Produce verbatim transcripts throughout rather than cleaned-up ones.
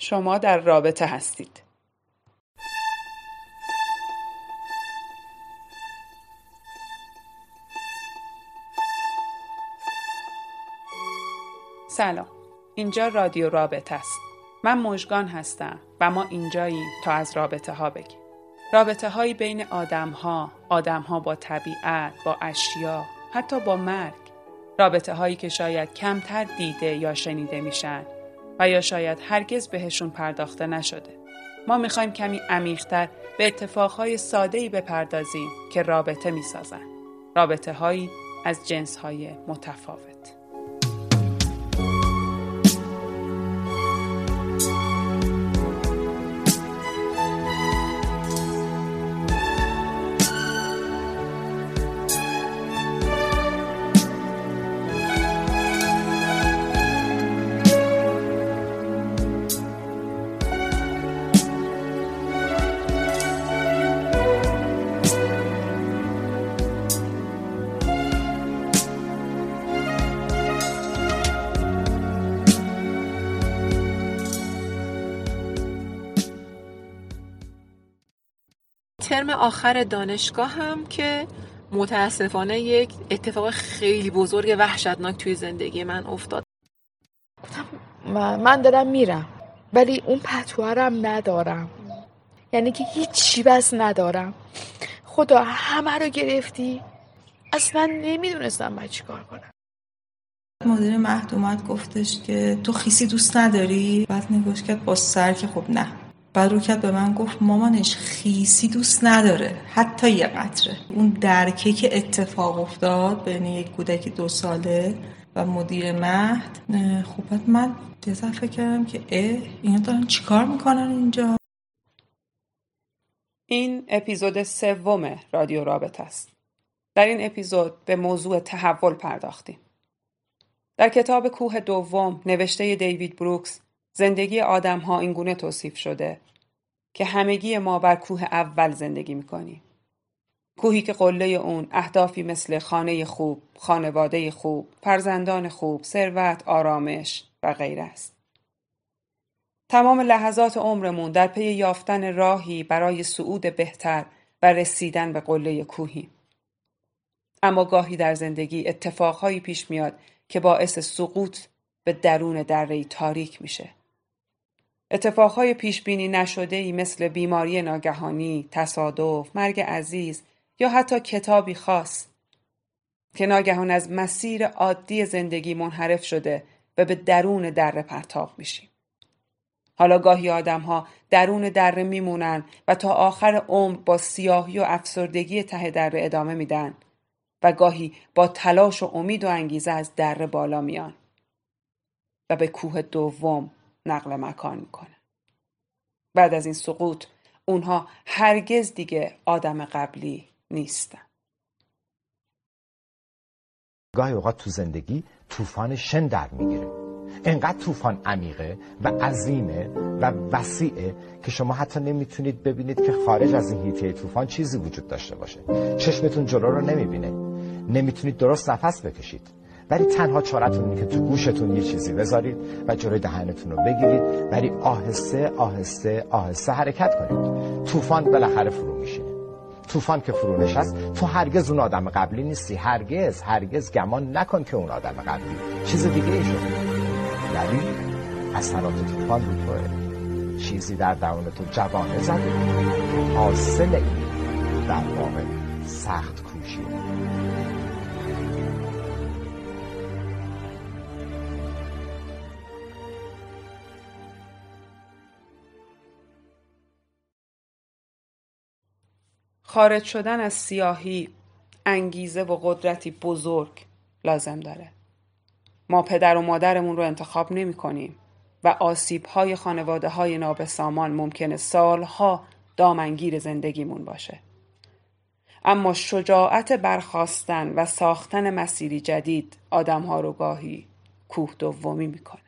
شما در رابطه هستید. سلام، اینجا رادیو رابطه است. من مژگان هستم و ما اینجاییم تا از رابطه ها بگیم. رابطه هایی بین آدم ها، آدم ها با طبیعت، با اشیا، حتی با مرگ. رابطه هایی که شاید کمتر دیده یا شنیده میشن و یا شاید هرگز بهشون پرداخته نشده. ما میخوایم کمی عمیق‌تر به اتفاقهای ساده‌ای بپردازیم که رابطه میسازن. رابطه هایی از جنس های متفاوت. ترم آخر دانشگاه هم که متاسفانه یک اتفاق خیلی بزرگ وحشتناک توی زندگی من افتاد. من دارم میرم ولی اون پتوهرم ندارم، یعنی که هیچی بس ندارم. خدا همه رو گرفتی، اصلا نمیدونستم باید چی کار کنم. مدیر مهد اومد گفتش که تو خیسی دوست نداری؟ بعد نگاش کرد با سر که خب نه. بعد رو کرد به من گفت مامانش خیسی دوست نداره، حتی یه قطره. اون درکه که اتفاق افتاد بین یک کودک دو ساله و مدیر مهد، خب بعد من دیگه فکر کردم که اه اینا دارن چیکار میکنن اینجا. این اپیزود سوم رادیو رابطه است. در این اپیزود به موضوع تحول پرداختیم. در کتاب کوه دوم نوشته دیوید بروکس زندگی آدم ها اینگونه توصیف شده که همگی ما بر کوه اول زندگی میکنیم. کوهی که قله اون اهدافی مثل خانه خوب، خانواده خوب، فرزندان خوب، ثروت، آرامش و غیره است. تمام لحظات عمرمون در پی یافتن راهی برای صعود بهتر و رسیدن به قله کوهی. اما گاهی در زندگی اتفاقهایی پیش میاد که باعث سقوط به درون دره‌ای تاریک میشه. اتفاقهای پیش بینی نشده‌ای مثل بیماری ناگهانی، تصادف، مرگ عزیز یا حتی کتابی خاص که ناگهان از مسیر عادی زندگی منحرف شده و به درون دره پرتاب میشیم. حالا گاهی آدم‌ها درون دره میمونن و تا آخر عمر با سیاهی و افسردگی ته دره ادامه میدن و گاهی با تلاش و امید و انگیزه از دره بالا میان و به کوه دوم نقل مکان میکنه. بعد از این سقوط اونها هرگز دیگه آدم قبلی نیستن. گاهی اوقات تو زندگی طوفان شن در میگیره. انقدر طوفان عمیقه و عظیمه و وسیعه که شما حتی نمیتونید ببینید که خارج از این حیطه طوفان چیزی وجود داشته باشه. چشمتون جلو رو نمیبینه. نمیتونید درست نفس بکشید. ولی تنها چارتون اینه که تو گوشتون یه چیزی بذارید و جلوی دهنتون رو بگیرید، ولی آهسته آهسته آهسته حرکت کنید. طوفان بالاخره فرو میشینه. طوفان که فرو نشست، تو هرگز اون آدم قبلی نیستی. هرگز هرگز گمان نکن که اون آدم قبلی چیز دیگه ای شده. ولی اثرات طوفان رو توه. چیزی در درون تو جوانه زده. حاصل این در واقع سخت کوشیه. خارج شدن از سیاهی انگیزه و قدرتی بزرگ لازم داره. ما پدر و مادرمون رو انتخاب نمی کنیم و آسیب‌های خانواده‌های نابسامان ممکنه سالها دامنگیر زندگیمون باشه. اما شجاعت برخاستن و ساختن مسیری جدید آدم‌ها رو گاهی کوه دومی میکنه.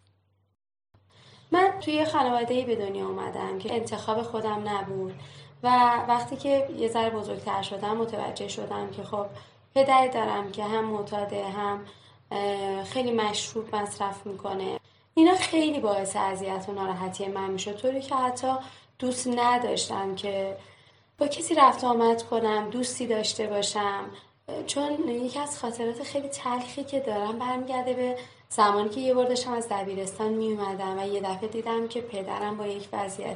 من توی خانواده‌ای به دنیا اومدم که انتخاب خودم نبود و وقتی که یه ذره بزرگتر شدم متوجه شدم که خب پدری دارم که هم معتاده هم خیلی مشروب مصرف میکنه اینا خیلی باعث اذیت و ناراحتی من میشد، طوری که حتی دوست نداشتم که با کسی رفت آمد کنم، دوستی داشته باشم، چون یکی از خاطرات خیلی تلخی که دارم برمیگرده به زمانی که یه بار داشتم از دبیرستان میومدم و یه دفعه دیدم که پدرم با یک وضعیت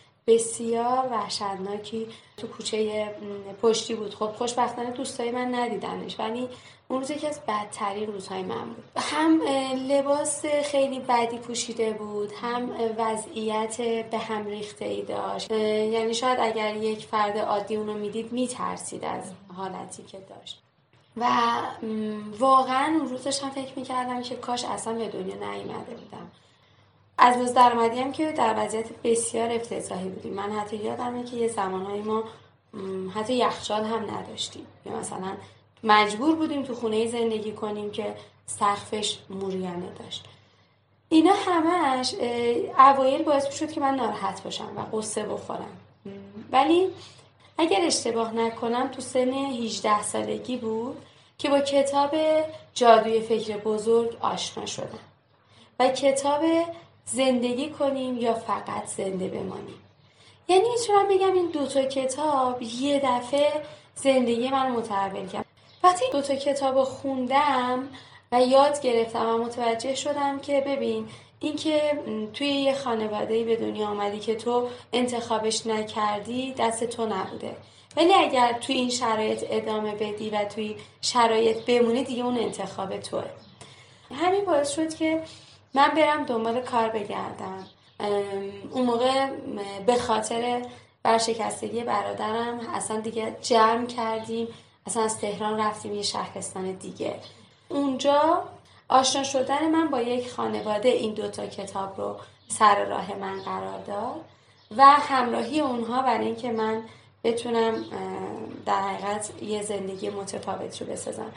بسیار وحشتناکی تو کوچه پشتی بود. خب خوشبختانه دوستای من ندیدنش، ولی اون روز یکی از بدترین روزهای من بود. هم لباس خیلی بدی پوشیده بود، هم وضعیت به هم ریخته ای داشت. یعنی شاید اگر یک فرد عادی اونو میدید میترسید از حالتی که داشت. و واقعا اون روز داشتم فکر میکردم که کاش اصلا به دنیا نیامده بودم. از روز درآمدی هم که در وضعیت بسیار افتضاحی بودیم. من حتی یادمه که یه زمانهایی ما حتی یخچال هم نداشتیم، یا مثلا مجبور بودیم تو خونه زندگی کنیم که سقفش موریانه داشت. اینا همش اوایل باعث شد که من ناراحت باشم و قصه بخورم. ولی اگر اشتباه نکنم تو سن هجده سالگی بود که با کتاب جادوی فکر بزرگ آشنا شدم و کتاب زندگی کنیم یا فقط زنده بمانیم. یعنی میتونم بگم این دوتا کتاب یه دفعه زندگی من متحول کرد. وقتی دوتا کتاب خوندم و یاد گرفتم و متوجه شدم که ببین این که توی یه خانواده‌ای به دنیا آمدی که تو انتخابش نکردی دست تو نبوده، ولی اگر توی این شرایط ادامه بدی و توی شرایط بمونی دیگه اون انتخاب توه. همین باعث شد که من برم دنبال کار بگردم. اون موقع به خاطر ورشکستگی برادرم اصلا دیگه جمع کردیم، اصلا از تهران رفتیم یه شهرستان دیگه. اونجا آشنا شدن من با یک خانواده این دوتا کتاب رو سر راه من قرار داد و همراهی اونها برای اینکه من بتونم در حقیقت یه زندگی متفاوت رو بسازم.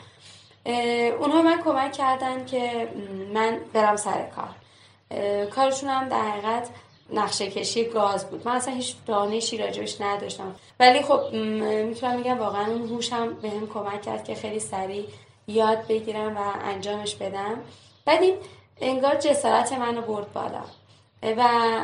اونها من کمک کردن که من برم سر کار. کارشون هم در حقیقت نقشه کشی گاز بود. من اصلا هیچ دانشی راجبش نداشتم، ولی خب میتونم بگم واقعا اون هوشم بهم کمک کرد که خیلی سریع یاد بگیرم و انجامش بدم. بعد این انگار جسارت منو برد بالا و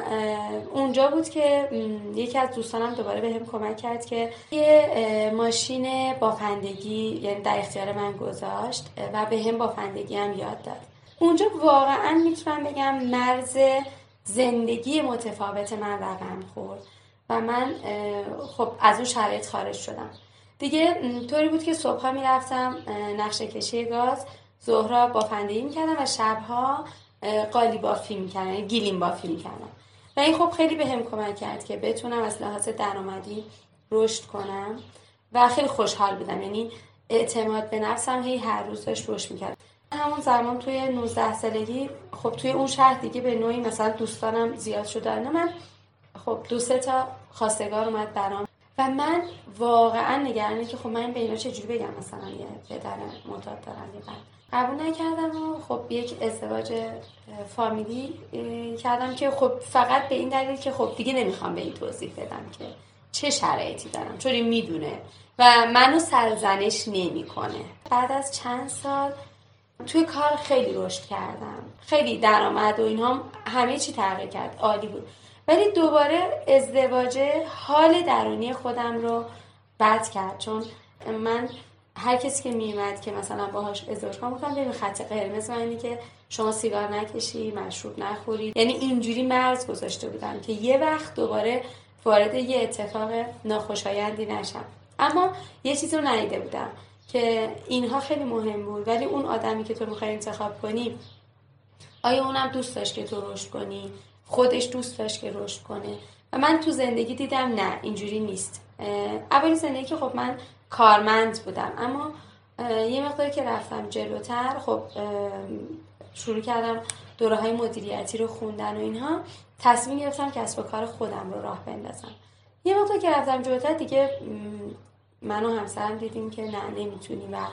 اونجا بود که یکی از دوستانم دوباره بهم کمک کرد که یه ماشین بافندگی یعنی در اختیار من گذاشت و بهم بافندگی هم یاد داد. اونجا واقعا میتونم بگم مرز زندگی متفاوت من رقم خورد و من خب از اون شرایط خارج شدم. دیگه طوری بود که صبحا میرفتم نقشه کشی گاز، ظهرها بافندگی میکردم و شبها قالی بافی میکردم، یعنی گیلیم بافی میکردم و این خب خیلی بهم کمک کرد که بتونم از لحاظ درآمدی رشد کنم و خیلی خوشحال بودم. یعنی اعتماد به نفسم هی هر روز داشت رشد میکرد. همون زمان توی نوزده سالگی خب توی اون شهر دیگه به نوعی مثلا دوستانم زیاد شدن، من خب دو سه تا خواستگار اومد برام و من واقعا نگرانه که خب من به اینا چجوری بگم مثلا یه پدر معتاد دارم یه بعد قبول نکردم و خب یک ازدواج فامیلی کردم که خب فقط به این دلیل که خب دیگه نمیخوام به این توضیح بدم که چه شرایطی دارم، چون این میدونه و منو سرزنش نمیکنه. بعد از چند سال توی کار خیلی رشد کردم، خیلی درآمد و اینها همه چی تغییر کرد، عالی بود. ولی دوباره ازدواج حال درونی خودم رو بد کرد، چون من هر کسی که میومد که مثلا باهاش ازدواج کنم گفتم ببین خط قرمز من اینه که شما سیگار نکشی، مشروب نخوری. یعنی اینجوری مرز گذاشته بودم که یه وقت دوباره وارد یه اتفاق ناخوشایندی نشم. اما یه چیزی رو ندیده بودم که اینها خیلی مهم بود، ولی اون آدمی که تو میخوای انتخاب کنی آیا اونم دوست داشت که تو رشد کنی، خودش دوست داشت که رشد کنه. و من تو زندگی دیدم نه اینجوری نیست. اول زندگی که خب من کارمند بودم، اما یه مقداری که رفتم جلوتر خب شروع کردم دوره های مدیریتی رو خوندن و اینها، تصمیم گرفتم کسب و کار خودم رو راه بندازم. یه مقداری که رفتم جلوتر دیگه من و همسرم دیدیم که نه نمیتونیم و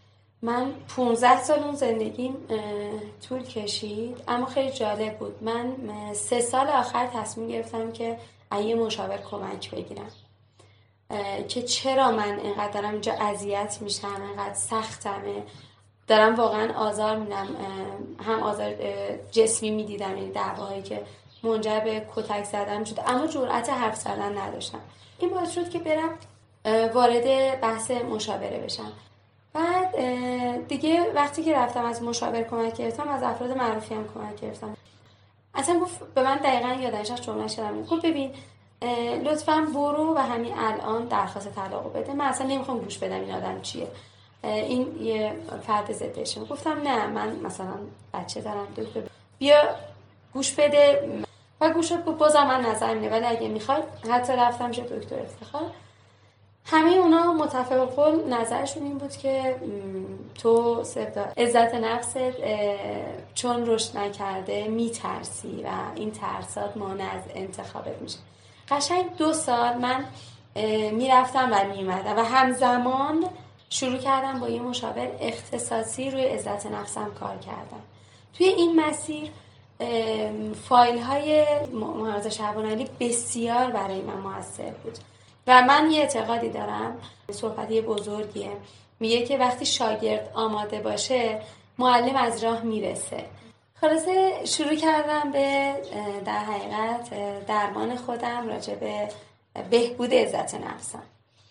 من پونزده سال اون زندگیم طول کشید، اما خیلی جالب بود. من سه سال آخر تصمیم گرفتم که از یه مشاور کمک بگیرم که چرا من اینقدر دارم اینجا اذیت میشم، اینقدر سختمه، دارم واقعا آزار میدم، هم آزار جسمی میدیدم، یعنی دعواهایی که منجر به کتک زدن شد، اما جرأت حرف زدن نداشتم. این باعث شد که برم وارد بحث مشاوره بشم. بعد دیگه وقتی که رفتم از مشاور کمک گرفتم، از افراد معروفی هم کمک گرفتم. اصلا گفت به من دقیقاً یادش از جمله شدم، گفت ببین لطفاً برو و همین الان درخواست طلاق بده، من اصلا نمیخوام گوش بدم این آدم چیه، این یه فرد ضدشه. گفتم نه من مثلا بچه دارم، دکتر بیا گوش بده. و گوش شد، بازم من نظر میده ولی اگه میخوای حتی رفتم شد دکتر افتخار. همه اونا متفق القول نظرشون این بود که تو عزت نفست چون رشد نکرده میترسی و این ترسات مانع از انتخابت میشه. قشنگ دو سال من میرفتم و میمدم و همزمان شروع کردم با یه مشاور اختصاصی روی عزت نفسم کار کردم. توی این مسیر فایل های محمد شعبان علی بسیار برای من موثر بود و من یه اعتقادی دارم، صحبتی بزرگیه، میگه که وقتی شاگرد آماده باشه معلم از راه میرسه. خلاصه شروع کردم به در حقیقت درمان خودم راجع به بهبود عزت نفسم.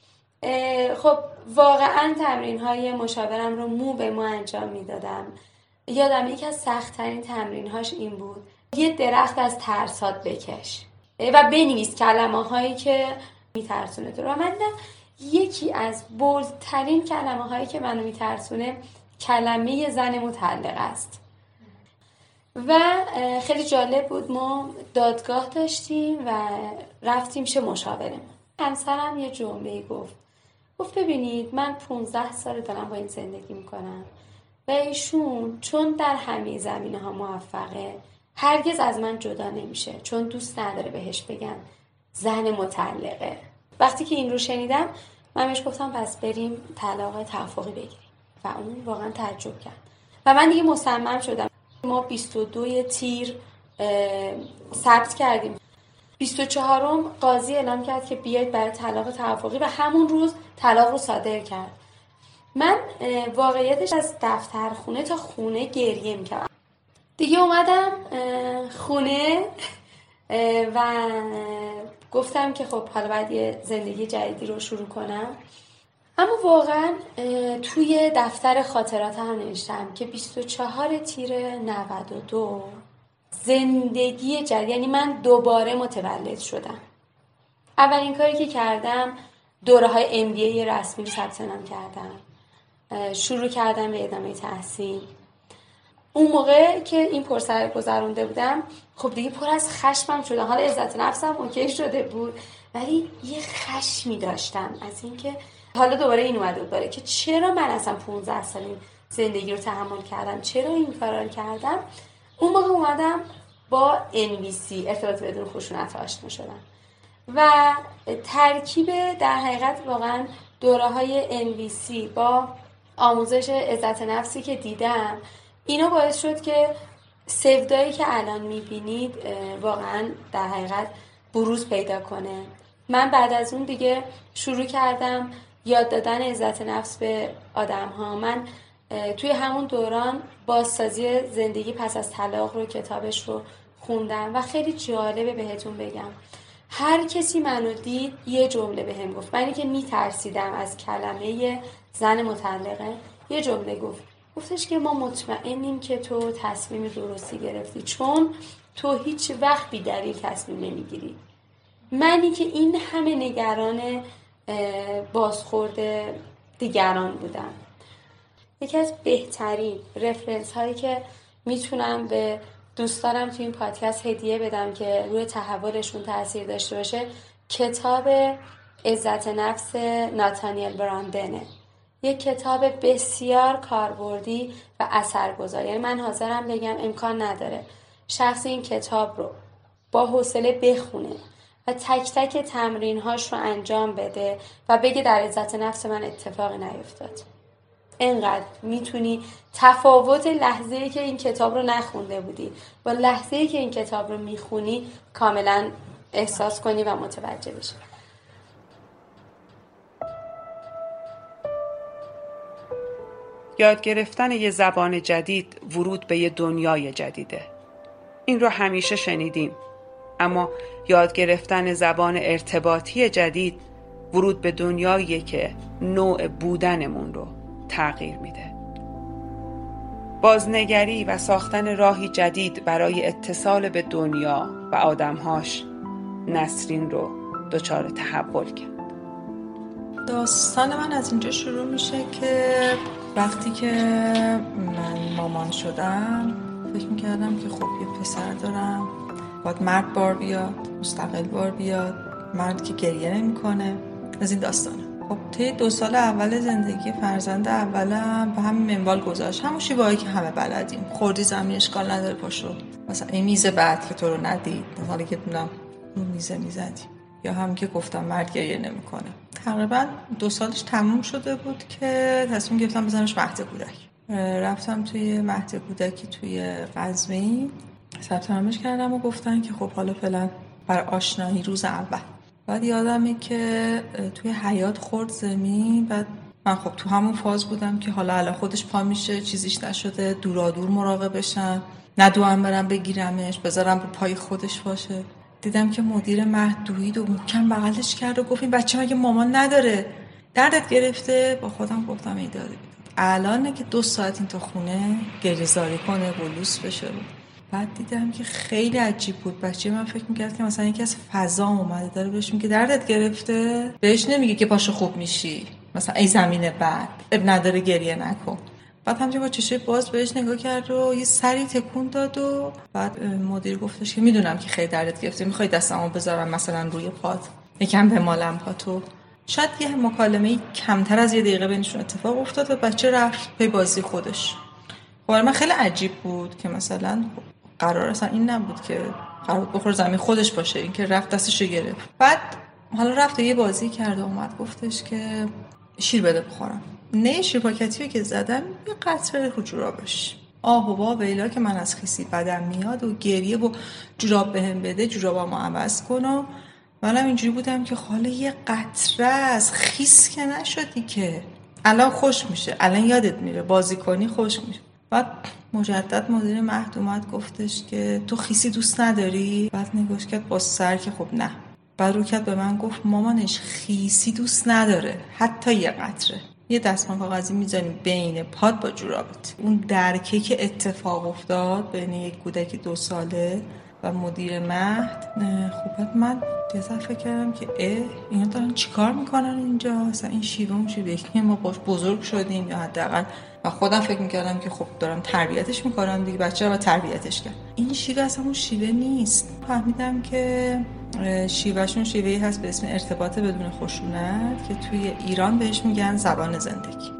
خب واقعا تمرین های مشاورم رو مو به مو انجام میدادم. یادم یکی از سخت ترین تمرین هاش این بود، یه درخت از ترسات بکش و بنویس کلمه هایی که میترسونه تو رو. من دیدم یکی از بولدترین کلمه هایی که منو میترسونه کلمه زن مطلقه است. و خیلی جالب بود، ما دادگاه داشتیم و رفتیم شه مشاورمون. همسرم یه جمله گفت گفت ببینید من پونزده سال دارم با این زندگی میکنم و ایشون چون در همه زمینه ها موفقه هرگز از من جدا نمیشه، چون دوست نداره بهش بگن زن مطلقه. وقتی که این رو شنیدم من بهش گفتم پس بریم طلاق توافقی بگیریم و اون واقعا تعجب کرد و من دیگه مصمم شدم. ما بیست و دو تیر ثبت کردیم، بیست و چهارم قاضی اعلام کرد که بیاید برای طلاق توافقی و همون روز طلاق رو صادر کرد. من واقعیتش از دفتر خونه تا خونه گریه میکردم. دیگه اومدم خونه و گفتم که خب حالا باید یه زندگی جدیدی رو شروع کنم. اما واقعا توی دفتر خاطرات هم نوشتم که بیست و چهار تیر نود و دو زندگی جدید، یعنی من دوباره متولد شدم. اولین کاری که کردم دوره های ام بی ای رسمی رو ثبت نام کردم، شروع کردم به ادامه تحصیل. اون موقع که این پرسر گذرونده بودم خب دیگه پر از خشمم شدم. حالا عزت نفسم اوکی شده بود ولی یه خشمی داشتم از اینکه حالا دوباره این اومده بود باره که چرا من اصلا پونزده سال این زندگی رو تحمل کردم، چرا این کارا رو کردم. اون موقع اومدم با ان بی سی ارتباط بدون خشونت آشنا شدم و ترکیب در حقیقت واقعا دوره های ان بی سی با آموزش عزت نفسی که دیدم، اینا باعث شد که سودایی که الان میبینید واقعا در حقیقت بروز پیدا کنه. من بعد از اون دیگه شروع کردم یاد دادن عزت نفس به آدم ها. من توی همون دوران بازسازی زندگی پس از طلاق رو کتابش رو خوندم و خیلی جالبه بهتون بگم، هر کسی منو دید یه جمله بهم گفت. من که میترسیدم از کلمه زن مطلقه، یه جمله گفت، گفتش که ما مطمئنیم که تو تصمیم درستی گرفتی چون تو هیچ وقت بی دلیل تصمیم نمیگیری. منی که این همه نگران بازخورد دیگران بودم. یکی از بهترین رفرنس هایی که میتونم به دوستانم توی این پادکست هدیه بدم که روی تحولشون تاثیر داشته باشه، کتاب عزت نفس ناتانیل براندنه. یک کتاب بسیار کاربردی و اثرگذار. یعنی من حاضرم بگم امکان نداره شخص این کتاب رو با حوصله بخونه و تک تک تمرین‌هاش رو انجام بده و بگه در عزت نفس من اتفاقی نیفتاد. اینقدر میتونی تفاوت لحظه‌ای که این کتاب رو نخونده بودی با لحظه‌ای که این کتاب رو میخونی کاملا احساس کنی و متوجه بشی. یاد گرفتن یه زبان جدید ورود به یه دنیای جدیده. این رو همیشه شنیدیم، اما یاد گرفتن زبان ارتباطی جدید ورود به دنیاییه که نوع بودنمون رو تغییر میده. بازنگری و ساختن راهی جدید برای اتصال به دنیا و آدمهاش نسرین رو دچار تحول کرد. داستان من از اینجا شروع میشه که وقتی که من مامان شدم فکر میکردم که خب یه پسر دارم، باید مرد بار بیاد، مستقل بار بیاد، مرد که گریه نمی کنه، از این داستانه. خب طی دو سال اول زندگی فرزند اولم به همین منوال گذاشت، همون شیوهایی که همه بلدیم، خوردی زمین اشکال نداره پاشو، مثلا این میز بعد که تو رو ندید حالا که دونم رو میزه میزدیم، یا هم که گفتم مرد گریه نمی کنه. تقریبا دو سالش تموم شده بود که تصمیم گرفتم بزنمش مهد کودک. رفتم توی مهد کودکی توی قزوین ثبت نامش کردم و گفتن که خب حالا فعلا برای آشنایی روز اول. بعد یادمه که توی حیاط خورد زمین، بعد من خب تو همون فاز بودم که حالا الان خودش پا میشه، چیزیش نشده، دورادور مراقبشم، ندوام برم بگیرمش بذارم رو پای خودش باشه. دیدم که مدیر مهد دوید و محکم بغلش کرد و گفت این بچه مگه مامان نداره؟ دردت گرفته؟ با خودم گفتم ای داره. الانه که دو ساعت این تو خونه گریزاری کنه، بلوس بشه. بعد دیدم که خیلی عجیب بود. بچه من فکر میکرد که مثلا یکی از فضا اومده داره بهش میگه دردت گرفته، بهش نمیگه که پاشو خوب میشی، مثلا ای زمین بعد اب نداره گریه نکن. بعد همچنین با چشای باز بهش نگاه کرد و یه سری تکون داد و بعد مدیر گفتش که میدونم که خیلی دردت گرفته، میخوای دستمو بذارم مثلا روی پات یکم بمالم پاتو. شاید یه مکالمه کمتر از یه دقیقه بینشون اتفاق افتاد و بچه رفت پی بازی خودش. برای من خیلی عجیب بود که مثلا قرار اصلا این نبود که قرار بخور زمین خودش باشه، این که رفت دستشو گرفت. بعد حالا رفت یه بازی کرد و اومد گفتش که شیر بده بخورم. نه شیر پاکتی که زدم یه قطره رو جورابش. آه و با ویلا که من از خیسی بدم میاد و گریه و جوراب بهم بده، جورابامو عوض کن. و منم اینجوری بودم که خاله یه قطره از خیس که نشدی که الان خوش میشه، الان یادت میره بازی کنی خوش میشه. بعد مجدد مدیر مهد اومد گفتش که تو خیسی دوست نداری؟ بعد نگاش کرد با سر که خب نه. بعد رو کرد به من گفت مامانش خیسی دوست نداره، حتی یه قطره. یه دستمال کاغذی میزنیم بین پات با جورابت. اون درکه که اتفاق افتاد بین یک کودک دو ساله و مدیر مهد، خب من یه دفعه فکر کردم که اه اینا دارن چیکار میکنن اینجا؟ اصلا این شیوه اون شیوه که ما باش بزرگ شدیم یا حداقل و خودم فکر میکردم که خب دارم تربیتش میکنم دیگه، بچه رو تربیتش کرد. این شیوه اصلا اون شیوه نیست. فهمیدم که شیوهشون شیوهی هست به اسم ارتباط بدون خشونت که توی ایران بهش میگن زبان زندگی.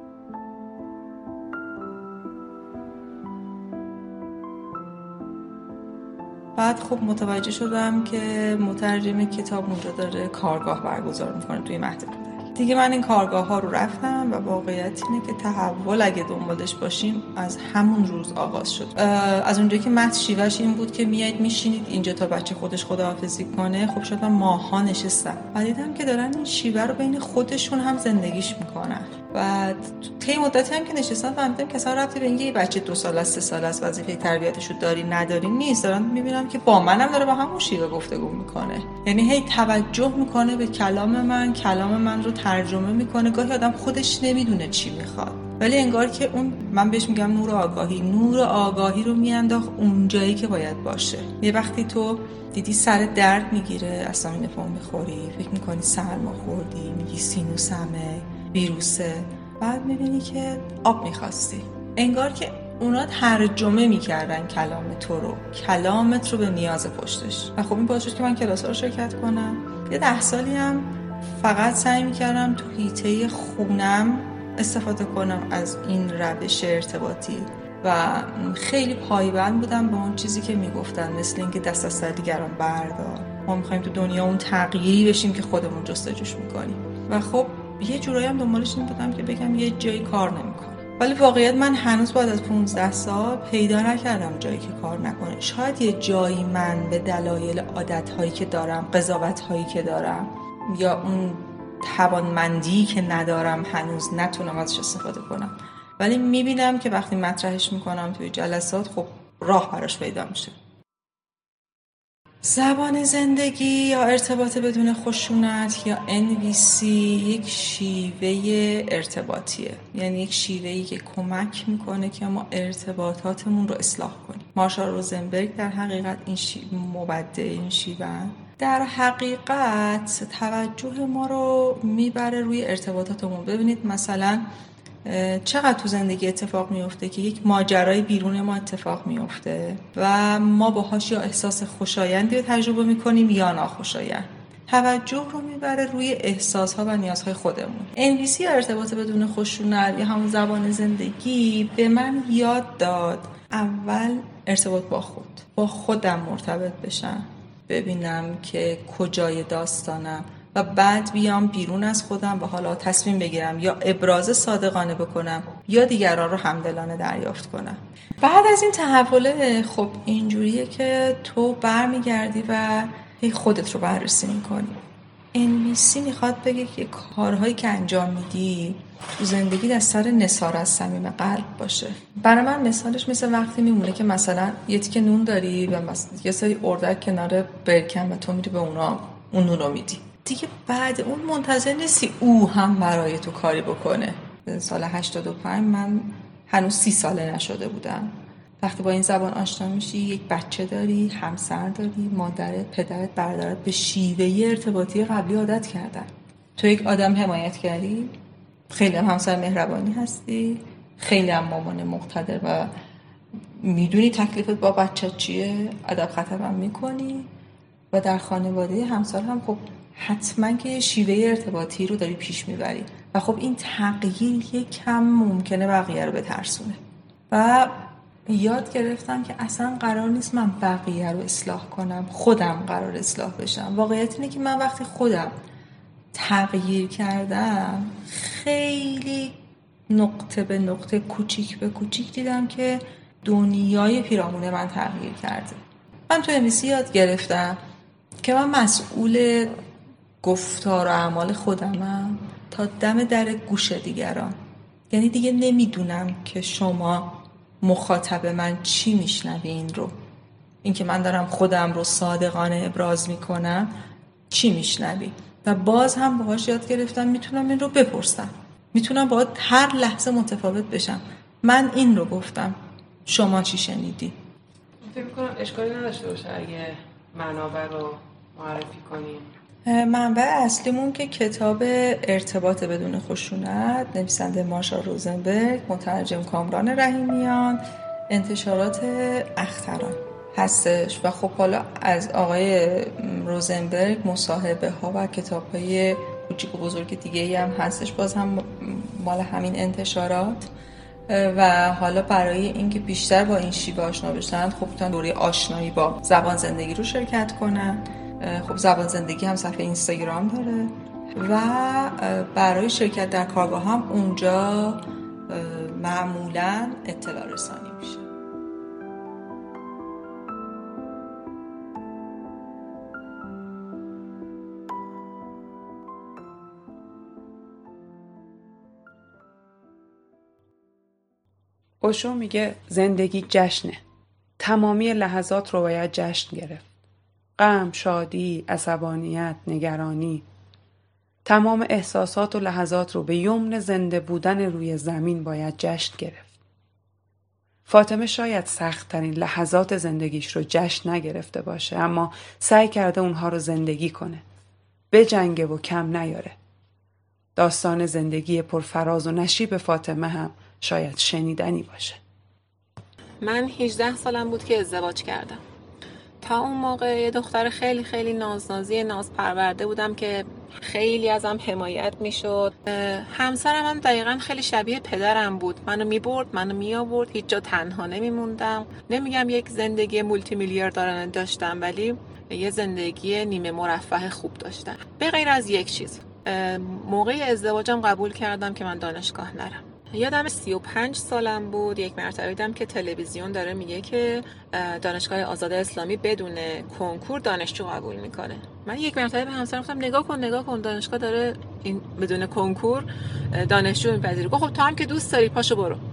بعد خب متوجه شدم که مترجم کتاب اونجا داره کارگاه برگزار میکنه توی مهد کودک. دیگه من این کارگاه ها رو رفتم و واقعیت اینه که تحول اگه دنبالش باشیم از همون روز آغاز شد. از اونجایی که مهد شیوهش این بود که میایید میشینید اینجا تا بچه خودش خداحافظی کنه، خب شد من ماها نشستم و دیدم که دارن این شیوه رو بین خودشون هم زندگیش میکنن. و طی مدتی هم که نشستم فهمیدم که اصلا ربطی به اینکه یه بچه دو سال است سه سال است وظیفه تربیتش رو داری نداری نیست. دارم میبینم که با منم داره با همون شیوه گفتگو میکنه، یعنی هی توجه میکنه به کلام من، کلام من رو ترجمه میکنه. گاهی آدم خودش نمیدونه چی میخواد ولی انگار که اون، من بهش میگم نور آگاهی، نور آگاهی رو میانداخت اون جایی که باید باشه. یه وقتی تو دیدی سر درد میگیره، اسامینوفن میخوری، فکر میکنی سرما خوردی، میگی سینوسمه، ویروسه، بعد میبینی که آب میخواستی. انگار که اونا ترجمه میکردن کلام تو رو، کلامت رو به نیاز پشتش. و خب این باعث شد که من کلاس‌ها رو شرکت کنم. یه ده سالی هم فقط سعی میکردم تو حیطه خونم استفاده کنم از این روش ارتباطی و خیلی پایبند بودم به اون چیزی که میگفتن، مثل اینکه دست از سر دیگران بردار، ما میخوایم تو دنیا اون تغییری بشیم که خودمون جستجوش میکنیم. و خب یه جورایی هم دنبالش این بودم که بگم یه جایی کار نمیکنه، ولی واقعیت من هنوز بعد از پونزده سال پیدا نکردم جایی که کار نکنه. شاید یه جایی من به دلایل عادت‌هایی که دارم، قضاوت‌هایی که دارم یا اون توانمندی که ندارم هنوز نتونم ازش استفاده کنم، ولی میبینم که وقتی مطرحش میکنم توی جلسات خب راه براش پیدا میشه. زبان زندگی یا ارتباط بدون خشونت یا ان وی سی یک شیوه ارتباطیه، یعنی یک شیوهی که کمک میکنه که ما ارتباطاتمون رو اصلاح کنیم. مارشال روزنبرگ در حقیقت این شی... مبدع این شیوه در حقیقت توجه ما رو میبره روی ارتباطاتمون. ببینید مثلا چقدر تو زندگی اتفاق میفته که یک ماجرای بیرون ما اتفاق میفته و ما باهاش یا احساس خوشایندی رو تجربه میکنیم یا ناخوشایند. توجه رو میبره روی احساسها و نیازهای خودمون. ان وی سی یا ارتباط بدون خشونت یا همون زبان زندگی به من یاد داد اول ارتباط با خود با خودم مرتبط بشم، ببینم که کجای داستانم و بعد بیام بیرون از خودم و حالا تصمیم بگیرم یا ابراز صادقانه بکنم یا دیگران رو همدلانه دریافت کنم. بعد از این تحول خب اینجوریه که تو برمیگردی و خودت رو بررسی میکنی. ان وی سی میخواد بگه که کارهایی که انجام میدی تو زندگی از سر نثار از صمیم قلب باشه. برای من مثالش مثل وقتی میمونه که مثلا یه تیکه نون داری و مثلا یه سری اردک کنار برکن و تو میری به اونا اون نون رو میدی دیگه، بعد اون منتظر نیستی او هم برای تو کاری بکنه. سال هشتاد و پنج من هنوز سی ساله نشده بودم. وقتی با این زبان آشنا میشی، یک بچه داری، همسر داری، مادرت، پدرت، برادرت به شیوه ارتباطی قبلی عادت کردن. تو یک آدم حمایت کردی، خیلی هم همسر مهربانی هستی، خیلی هم مامان مقتدر و میدونی تکلیفت با بچه چیه، ادب خطاب هم میکنی و در خانواده همسر هم خب حتما که شیوه ارتباطی رو داری پیش میبری و خب این تغییر یکم ممکنه بقیه رو بترسونه. و یاد گرفتم که اصلا قرار نیست من بقیه رو اصلاح کنم، خودم قرار اصلاح بشم. واقعیت اینه که من وقتی خودم تغییر کردم خیلی نقطه به نقطه، کوچیک به کوچیک دیدم که دنیای پیرامون من تغییر کرده. من تو ان وی سی یاد گرفتم که من مسئول گفتار و اعمال خودمم تا دم در گوش دیگران. یعنی دیگه نمیدونم که شما مخاطب من چی میشنوین رو، این که من دارم خودم رو صادقانه ابراز میکنم چی میشنوی. و باز هم باهاش یاد گرفتم میتونم این رو بپرسم، میتونم باهات هر لحظه متفاوت بشم. من این رو گفتم، شما چی شنیدی؟ فکر میکنم اشکالی نداشته باشه اگه منابع رو معرفی کنیم. منبع اصلیمون که کتاب ارتباط بدون خشونت، نویسنده مارشال روزنبرگ، مترجم کامران رحیمیان، انتشارات اختران هستش. و خب حالا از آقای روزنبرگ مصاحبه ها و کتاب های کوچیک و بزرگ دیگه هم هستش، باز هم مال همین انتشارات. و حالا برای اینکه بیشتر با این شیوه آشنا بشن خب میتونن دوره آشنایی با زبان زندگی رو شرکت کنن. خب زبان زندگی هم صفحه اینستاگرام داره و برای شرکت در کارگاه هم اونجا معمولاً اطلاع رسانی میشه. اوشو میگه زندگی جشنه. تمامی لحظات رو باید جشن گرفت. غم، شادی، عصبانیت، نگرانی. تمام احساسات و لحظات رو به یمن زنده بودن روی زمین باید جشن گرفت. فاطمه شاید سخت‌ترین لحظات زندگیش رو جشن نگرفته باشه، اما سعی کرده اونها رو زندگی کنه. بجنگه و کم نیاره. داستان زندگی پرفراز و نشیب فاطمه هم شاید شنیدنی باشه. من هجده سالم بود که ازدواج کردم. تا اون موقع یه دختر خیلی خیلی نازنازی ناز پرورده بودم که خیلی ازم حمایت میشد. همسرم هم دقیقا خیلی شبیه پدرم بود. منو میبرد، منو میآورد، هیچ جا تنها نمیموندم. نمیگم یک زندگی مولتی میلیاردرانه داشتم، ولی یه زندگی نیمه مرفه خوب داشتم. به غیر از یک چیز، موقع ازدواجم قبول کردم که من دانشگاه نرم. یادم سی و پنج سالم بود، یک مرتبه دیدم که تلویزیون داره میگه که دانشگاه آزاد اسلامی بدون کنکور دانشجو قبول میکنه. من یک مرتبه به همسرم گفتم نگاه کن نگاه کن دانشگاه داره این بدون کنکور دانشجو میپذیره. گفت خب تو هم که دوست داری پاشو برو.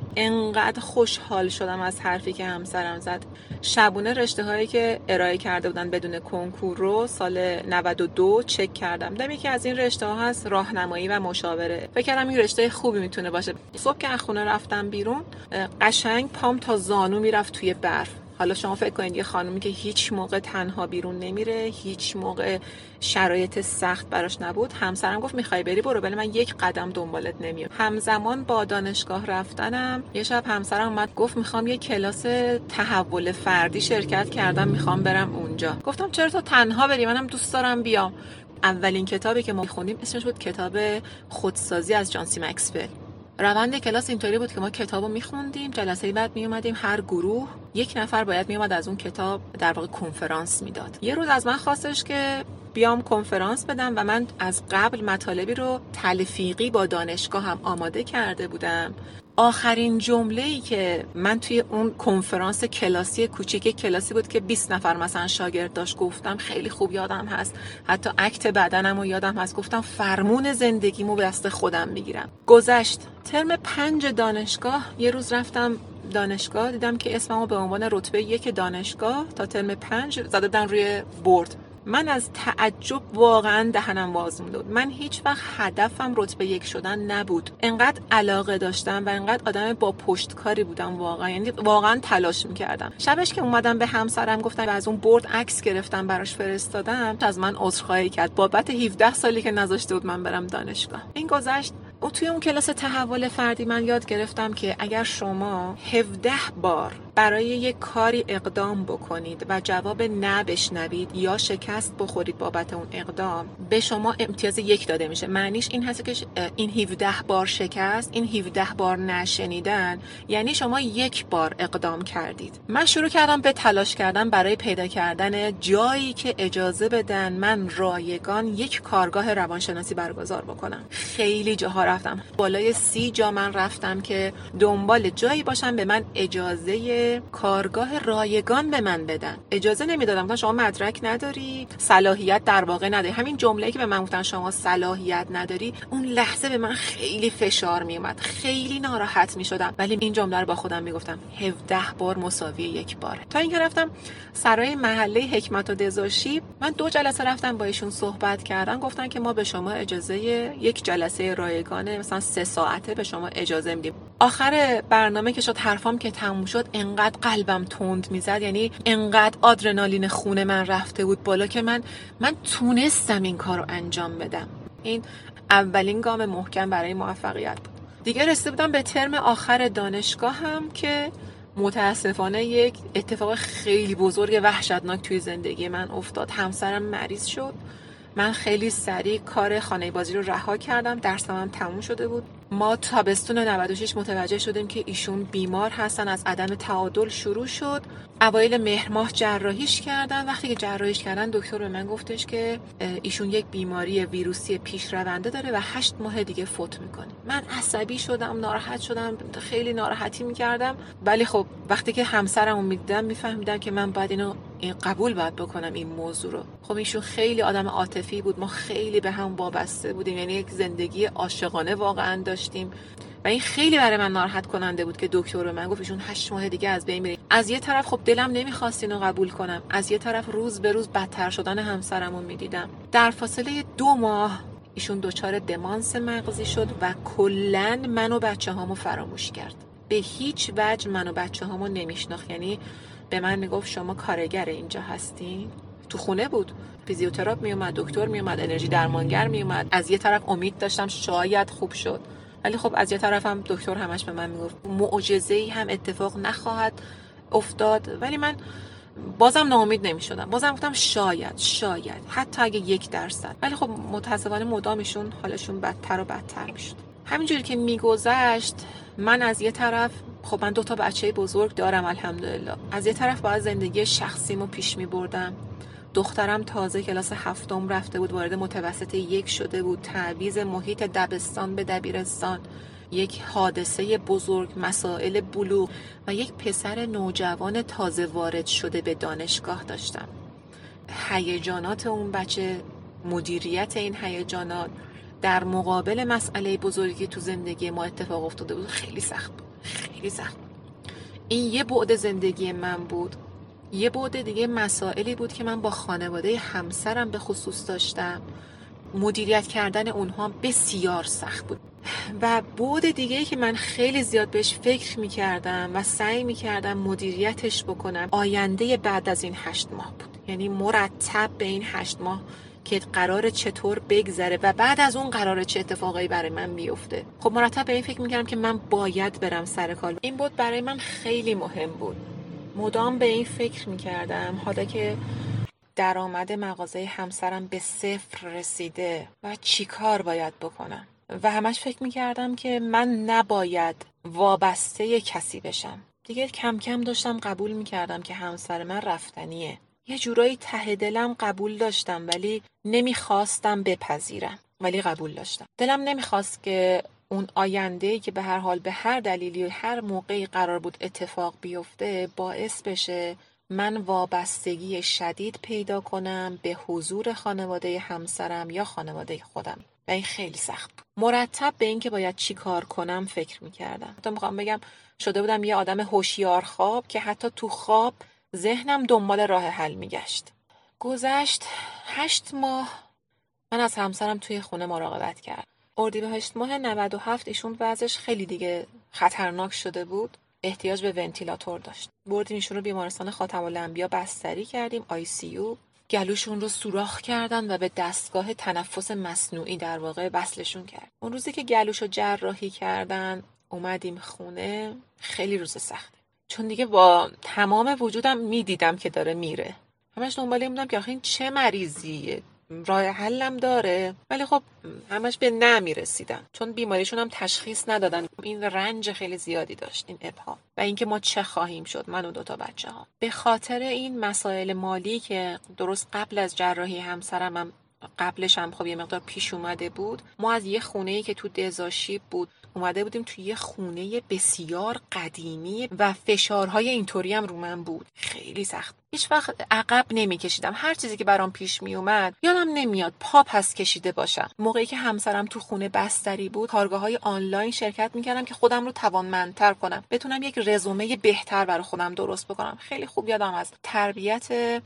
انقدر خوشحال شدم از حرفی که همسرم زد. شبونه رشته هایی که ارائه کرده بودن بدون کنکور رو سال نود و دو چک کردم. دیدم یکی از این رشته ها هست راهنمایی و مشاوره. فکر کردم این رشته خوبی میتونه باشه. صبح که از خونه رفتم بیرون، قشنگ پام تا زانو میرفت توی برف. حالا شما فکر کنید یه خانومی که هیچ موقع تنها بیرون نمیره، هیچ موقع شرایط سخت براش نبود، همسرم گفت میخوای بری برو، ولی من یک قدم دنبالت نمیام. همزمان با دانشگاه رفتنم یه شب همسرم اومد گفت میخوام یه کلاس تحول فردی شرکت کردم، میخوام برم اونجا. گفتم چرا تو تنها بری؟ منم دوست دارم بیام. اولین کتابی که ما خوندیم اسمش بود کتاب خودسازی از جان سی مکسول. روند کلاس اینطوری بود که ما کتابو میخوندیم، جلسه بعد میومدیم هر گروه یک نفر باید میومد از اون کتاب در واقع کنفرانس میداد. یه روز از من خواستش که بیام کنفرانس بدم و من از قبل مطالبی رو تلفیقی با دانشگاه هم آماده کرده بودم. آخرین جمله‌ای که من توی اون کنفرانس کلاسی کوچیک کلاسی بود که بیست نفر مثلا شاگرد داشت گفتم، خیلی خوب یادم هست، حتی اکت بدنمو یادم هست، گفتم فرمون زندگیمو به دست خودم میگیرم. گذشت ترم پنج دانشگاه، یه روز رفتم دانشگاه دیدم که اسممو به عنوان رتبه یک دانشگاه تا ترم پنج زده بودن روی بورد. من از تعجب واقعا دهنم باز مونده بود. من هیچ وقت هدفم رتبه یک شدن نبود. انقدر علاقه داشتم و انقدر آدم با پشتکاری بودم واقعا، یعنی واقعا تلاش میکردم. شبش که اومدم به همسرم گفتم و از اون بورد عکس گرفتم براش فرستادم، از من عذرخواهی کرد بابت هفده سالی که نذاشته بود من برم دانشگاه. این گذشت. و توی اون کلاس تحول فردی من یاد گرفتم که اگر شما هفده بار برای یک کاری اقدام بکنید و جواب نه بشنوید یا شکست بخورید بابت اون اقدام، به شما امتیاز یک داده میشه. معنیش این هست که این هفده بار شکست، این هفده بار نشنیدن، یعنی شما یک بار اقدام کردید. من شروع کردم به تلاش کردن برای پیدا کردن جایی که اجازه بدن من رایگان یک کارگاه روانشناسی برگزار بکنم. خیلی جاها رفتم، بالای سی جا من رفتم که دنبال جایی باشم به من اجازه کارگاه رایگان به من بدن. اجازه نمیدادم، گفتن شما مدرک نداری، صلاحیت در واقع نداری. همین جمله‌ای که به من گفتن شما صلاحیت نداری، اون لحظه به من خیلی فشار میومد، خیلی ناراحت میشدم، ولی این جمله رو با خودم میگفتم هفده بار مساوی یک بار. تا اینکه رفتم سرای محله حکمت و دزاشی، من دو جلسه رفتم با ایشون صحبت کردن، گفتن که ما به شما اجازه یک جلسه رایگان مثلا سه ساعته به شما اجازه میدیم. آخر برنامه که شد، حرفام که تموم شد، انقدر قلبم تند میزد، یعنی انقدر آدرنالین خون من رفته بود بالا که من من تونستم این کارو انجام بدم. این اولین گام محکم برای موفقیت بود. دیگه رسیده بودم به ترم آخر دانشگاه هم که متاسفانه یک اتفاق خیلی بزرگ وحشتناک توی زندگی من افتاد. همسرم مریض شد. من خیلی سریع کار خانه بازی رو رها کردم، درسم هم تموم شده بود. ما تابستون نود و شش متوجه شدیم که ایشون بیمار هستن، از عدم تعادل شروع شد. اوایل مهر ماه جراحیش کردن. وقتی که جراحیش کردن دکتر به من گفتش که ایشون یک بیماری ویروسی پیشرونده داره و هشت ماه دیگه فوت میکنه. من عصبی شدم، ناراحت شدم، خیلی ناراحتی میکردم، ولی خب وقتی که همسرمو میدیدم میفهمیدم که من باید اینو این قبول باید بکنم این موضوع رو. خب ایشون خیلی آدم عاطفی بود، ما خیلی به هم وابسته بودیم، یعنی یک زندگی عاشقانه واقعا داشتیم و این خیلی برای من ناراحت کننده بود که دکتر به من گفت ایشون هشت ماه دیگه از بین میره. از یه طرف خب دلم نمیخواست اینو قبول کنم، از یه طرف روز به روز بدتر شدن همسرمو میدیدم. در فاصله دو ماه ایشون دچار دمانس مغزی شد و کلاً من و بچه‌هامو فراموش کرد. به هیچ وجه من و بچه‌هامو نمیشناخت. یعنی به من میگفت شما کارگر اینجا هستین؟ تو خونه بود، فیزیوتراپ میومد، دکتر میومد، انرژی درمانگر میومد. از یه طرف امید داشتم شاید خوب شد، ولی خب از یه طرف هم دکتر همش به من میگفت معجزه‌ای هم اتفاق نخواهد افتاد. ولی من بازم ناامید نمیشدم، بازم گفتم شاید شاید حتی اگه یک درصد. ولی خب متاسفانه مدامشون حالشون بدتر و بدتر میشد. همینجوری که میگذشت من از یه طرف خب من دو تا بچه بزرگ دارم الحمدلله، از یه طرف باید زندگی شخصیمو پیش میبردم. دخترم تازه کلاس هفتم رفته بود، وارد متوسط یک شده بود، تعویض محیط دبستان به دبیرستان، یک حادثه بزرگ، مسائل بلوغ و یک پسر نوجوان تازه وارد شده به دانشگاه داشتم. هیجانات اون بچه، مدیریت این هیجانات در مقابل مسئله بزرگی تو زندگی ما اتفاق افتاده بود، خیلی سخت بود، خیلی سخت. این یه بعد زندگی من بود. یه بعد دیگه مسائلی بود که من با خانواده همسرم به خصوص داشتم. مدیریت کردن اونها بسیار سخت بود. و بعد دیگه‌ای که من خیلی زیاد بهش فکر می‌کردم و سعی می‌کردم مدیریتش بکنم آینده بعد از این هشت ماه بود. یعنی مرتب به این هشت ماه که قراره چطور بگذره و بعد از اون قراره چه اتفاقایی برای من بیفته. خب مرتب به این فکر می‌کردم که من باید برم سر کار. این بود برای من خیلی مهم بود. مدام به این فکر می‌کردم حالا که درآمد مغازه همسرم به صفر رسیده و چی کار باید بکنم. و همش فکر میکردم که من نباید وابسته کسی بشم. دیگه کم کم داشتم قبول میکردم که همسر من رفتنیه. یه جورایی ته دلم قبول داشتم ولی نمیخواستم بپذیرم، ولی قبول داشتم. دلم نمیخواست که اون آینده‌ای که به هر حال به هر دلیلی هر موقعی قرار بود اتفاق بیفته باعث بشه من وابستگی شدید پیدا کنم به حضور خانواده همسرم یا خانواده خودم. و این خیلی سخت بود. مرتب به این که باید چی کار کنم فکر میکردم. حتی میخوام بگم شده بودم یه آدم هوشیار خواب که حتی تو خواب ذهنم دنبال راه حل میگشت. گذشت هشت ماه من از همسرم توی خونه مراقبت کردم. اردیبهشت ماه نود و هفت ایشون وضعش خیلی دیگه خطرناک شده بود. احتیاج به ونتیلاتور داشت. بردیم ایشون رو بیمارستان خاتم الانبیا بستری کردیم، آی سی یو. گلوشون رو سوراخ کردن و به دستگاه تنفس مصنوعی در واقع وصلشون کرد. اون روزی که گلوشو جراحی کردن اومدیم خونه، خیلی روز سخته. چون دیگه با تمام وجودم میدیدم که داره میره. همش دنبال این بودم که آخه این چه مریضیه؟ راه حلم داره؟ ولی خب همش به نمیرسیدم. چون بیماریشون هم تشخیص ندادن. این رنج خیلی زیادی داشت، این ابهام. و اینکه ما چه خواهیم شد، من و دوتا بچه ها. به خاطر این مسائل مالی که درست قبل از جراحی همسرم هم قبلش هم خب یه مقدار پیش اومده بود، ما از یه خونه‌ای که تو دزاشیب بود اومده بودیم توی یه خونه بسیار قدیمی و فشارهای اینطوری هم رو من بود. خیلی سخت. هیچ وقت عقب نمی‌کشیدم. هر چیزی که برام پیش می اومد یادم نمیاد پا پس کشیده باشم. موقعی که همسرم تو خونه بستری بود، کارگاه‌های آنلاین شرکت می‌کردم که خودم رو توانمندتر کنم، بتونم یک رزومه بهتر برای خودم درست بکنم. خیلی خوب یادم از تربیت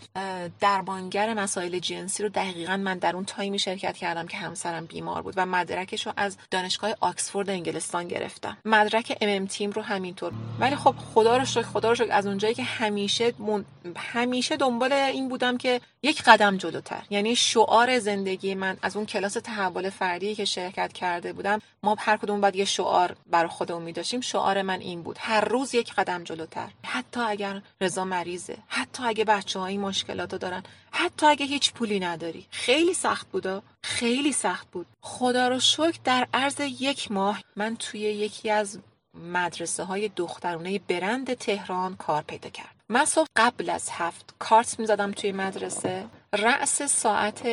درمانگر مسائل جنسی رو دقیقاً من در اون تایمی شرکت کردم که همسرم بیمار بود و مدرکش رو از دانشگاه آکسفورد انگلستان گرفتم. مدرک ام ام تیم رو همینطور. ولی خب خدا رو شکر خدا رو شکر از اونجایی که همیشه من... همیشه دنبال این بودم که یک قدم جلوتر. یعنی شعار زندگی من از اون کلاس تحول فردی که شرکت کرده بودم، ما هر کدوم بعد یه شعار برای خودمون می‌داشتیم. شعار من این بود: هر روز یک قدم جلوتر. حتی اگر رضا مریضه، حتی اگه بچه‌ها مشکلاتو دارن، حتی اگه هیچ پولی نداری. خیلی سخت بود، خیلی سخت بود. خدا رو شکر در عرض یک ماه من توی یکی از مدرسه های دخترانه برند تهران کار پیدا کرد. من صبح قبل از هفت کارت میزدم توی مدرسه. رأس ساعت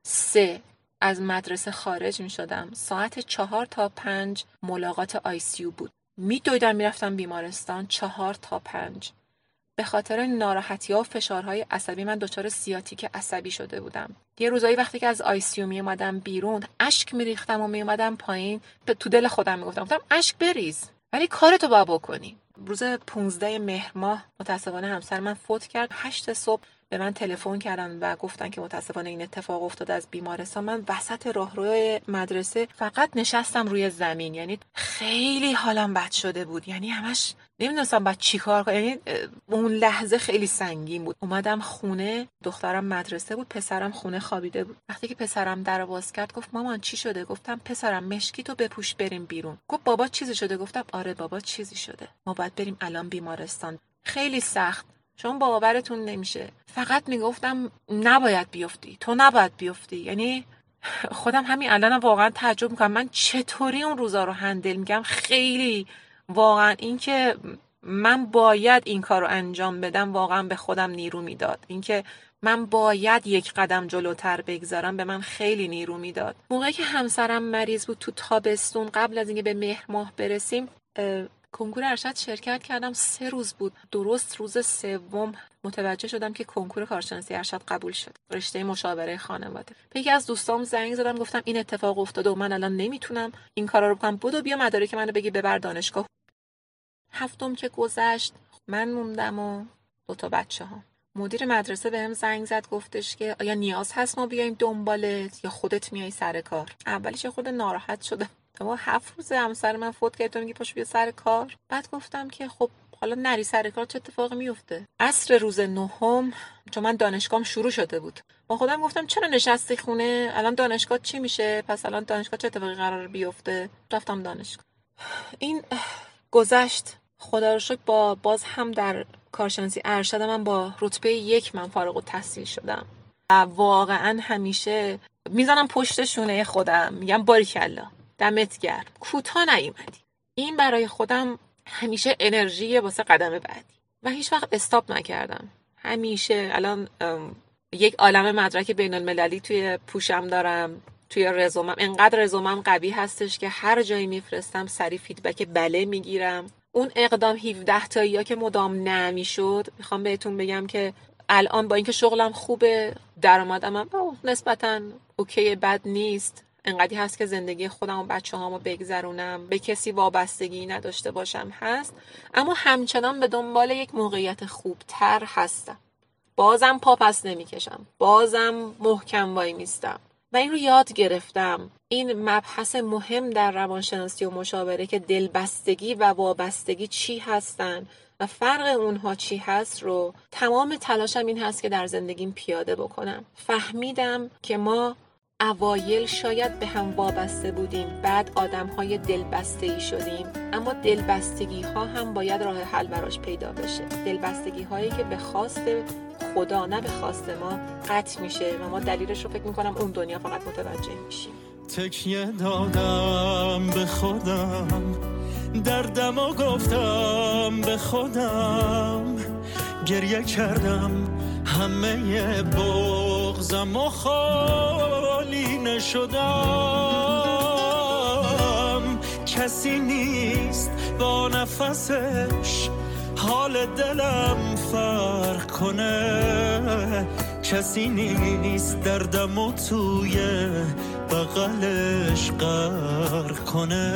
سه از مدرسه خارج می شدم. ساعت چهار تا پنج ملاقات آی سی یو بود. می دویدم می رفتم بیمارستان. چهار تا پنج. به خاطر ناراحتی ها و فشارهای عصبی من دچار سیاتیک عصبی شده بودم. یه روزایی وقتی که از آی سی یو می اومدم بیرون، اشک می ریختم و می اومدم پایین. به تو دل خودم می گفتم گفتم اشک بریز، ولی کارتو باید بکنی. روز پانزده مهر ماه متاسفانه همسر من فوت کرد. هشت صبح به من تلفن کردن و گفتن که متاسفانه این اتفاق افتاده از بیمارستان. من وسط راهروی مدرسه فقط نشستم روی زمین. یعنی خیلی حالم بد شده بود. یعنی همش نمیدونستم بعد چی کار کنم. یعنی اون لحظه خیلی سنگین بود. اومدم خونه، دخترم مدرسه بود، پسرم خونه خوابیده بود. وقتی که پسرم در باز کرد گفت مامان چی شده؟ گفتم پسرم مشکی تو بپوش بریم بیرون. گفت بابا چیزی شده؟ گفتم آره بابا چیزی شده، ما باید بریم الان بیمارستان. خیلی سخت، چون باورتون نمیشه. فقط میگفتم نباید بیفتی، تو نباید بیفتی. یعنی خودم همین الانم واقعا تعجب میکنم من چطوری اون روزا رو هندل میگم. خیلی واقعا این که من باید این کار رو انجام بدم واقعا به خودم نیرو میداد. این که من باید یک قدم جلوتر بگذارم به من خیلی نیرو میداد. موقعی که همسرم مریض بود تو تابستون قبل از اینکه به مهر ماه برسیم، کنکور ارشد شرکت کردم. سه روز بود. درست روز سوم متوجه شدم که کنکور کارشناسی ارشد قبول شد، رشته مشاوره خانواده. به یکی از دوستام زنگ زدم گفتم این اتفاق افتاده و من الان نمیتونم این کارا رو بکنم، بدو بیا مدارک منو بگی ببر دانشگاه. هفتم که گذشت من موندم و دو تا بچه ها. مدیر مدرسه بهم زنگ زد، گفتش که آیا نیاز هست ما بیایم دنبالت یا خودت میای سر کار. اولش خود ناراحت شدم، اما هفت روز همسر من فوت کرد، تو میگی پاشو بیا سر کار. بعد گفتم که خب حالا نری سر کار چه اتفاقی میفته؟ عصر روز نهم، چون من دانشگاهم شروع شده بود، با خودم گفتم چرا نشستی خونه؟ الان دانشگاه چی میشه؟ پس الان دانشگاه چه اتفاقی قرار بیفته؟ رفتم دانشگاه. این گذشت، خدا رو شکر با باز هم در کارشناسی ارشد من با رتبه یک من فارغ التحصیل شدم و واقعا همیشه میزنم پشت شونه خودم میگم باریکلا، دمت گرم، کوتاه نیومدی. این برای خودم همیشه انرژی واسه قدم بعدی و هیچ وقت استاپ نکردم. همیشه الان یک عالمه مدرک بین المللی توی پوشم دارم، توی رزومم انقدر رزومم قوی هستش که هر جایی میفرستم سریع فیدبک بله میگیرم. اون اقدام هفده تایی‌ها که مدام نمیشد، میخوام بهتون بگم که الان با اینکه شغلم خوبه، درآمدم هم نسبتاً اوکی، بد نیست، انقدی هست که زندگی خودم و بچه‌هامو بگذرونم، به کسی وابستگی نداشته باشم هست، اما همچنان به دنبال یک موقعیت خوبتر هستم. بازم پا پس نمیکشم، بازم محکم وای میستم و این رو یاد گرفتم. این مبحث مهم در روانشناسی و مشاوره که دلبستگی و وابستگی چی هستن و فرق اونها چی هست رو تمام تلاشم این هست که در زندگیم پیاده بکنم. فهمیدم که ما اوایل شاید به هم وابسته بودیم، بعد آدم‌های دلبسته‌ای شدیم، اما دلبستگی ها هم باید راه حل براش پیدا بشه. دلبستگی هایی که به خواست خدا نه به خواست ما قطع میشه و ما دلیلش رو فکر میکنم اون دنیا فقط متوجه میشیم. تکیه دادم به خودم، دردم و گفتم به خودم، گریه کردم همه بغضم و خالی نشدم. کسی نیست با نفسش حال دلم فرق کنه، کسی نیست دردم و توی بغلش غرق کنه.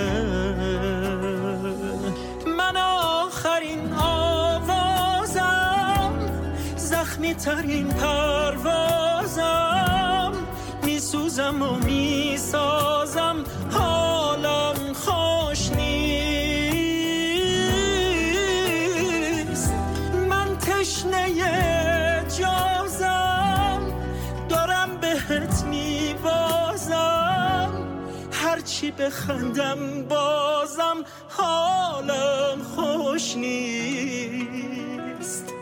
من آخرین آوازم، زخمی ترین پروازم، میسوزم و میسازم، حالم خوش نیست. من تشنه جازم، دارم بهت میبازم، هرچی بخندم بازم حالم خوش نیست.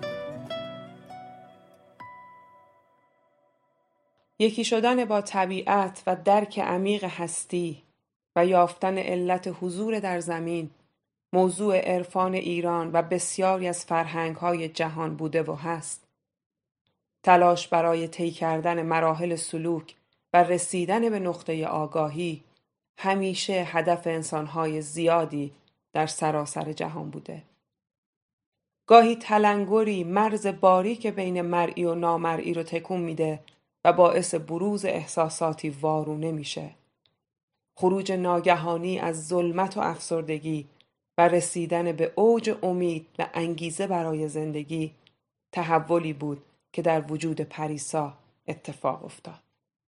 یکی شدن با طبیعت و درک عمیق هستی و یافتن علت حضور در زمین موضوع عرفان ایران و بسیاری از فرهنگ‌های جهان بوده و هست. تلاش برای طی کردن مراحل سلوک و رسیدن به نقطه آگاهی همیشه هدف انسان‌های زیادی در سراسر جهان بوده. گاهی تلنگری مرز باریک بین مرئی و نامرئی رو تکون میده و باعث بروز احساساتی وارونه میشه. خروج ناگهانی از ظلمت و افسردگی و رسیدن به اوج امید و انگیزه برای زندگی تحولی بود که در وجود پریسا اتفاق افتاد.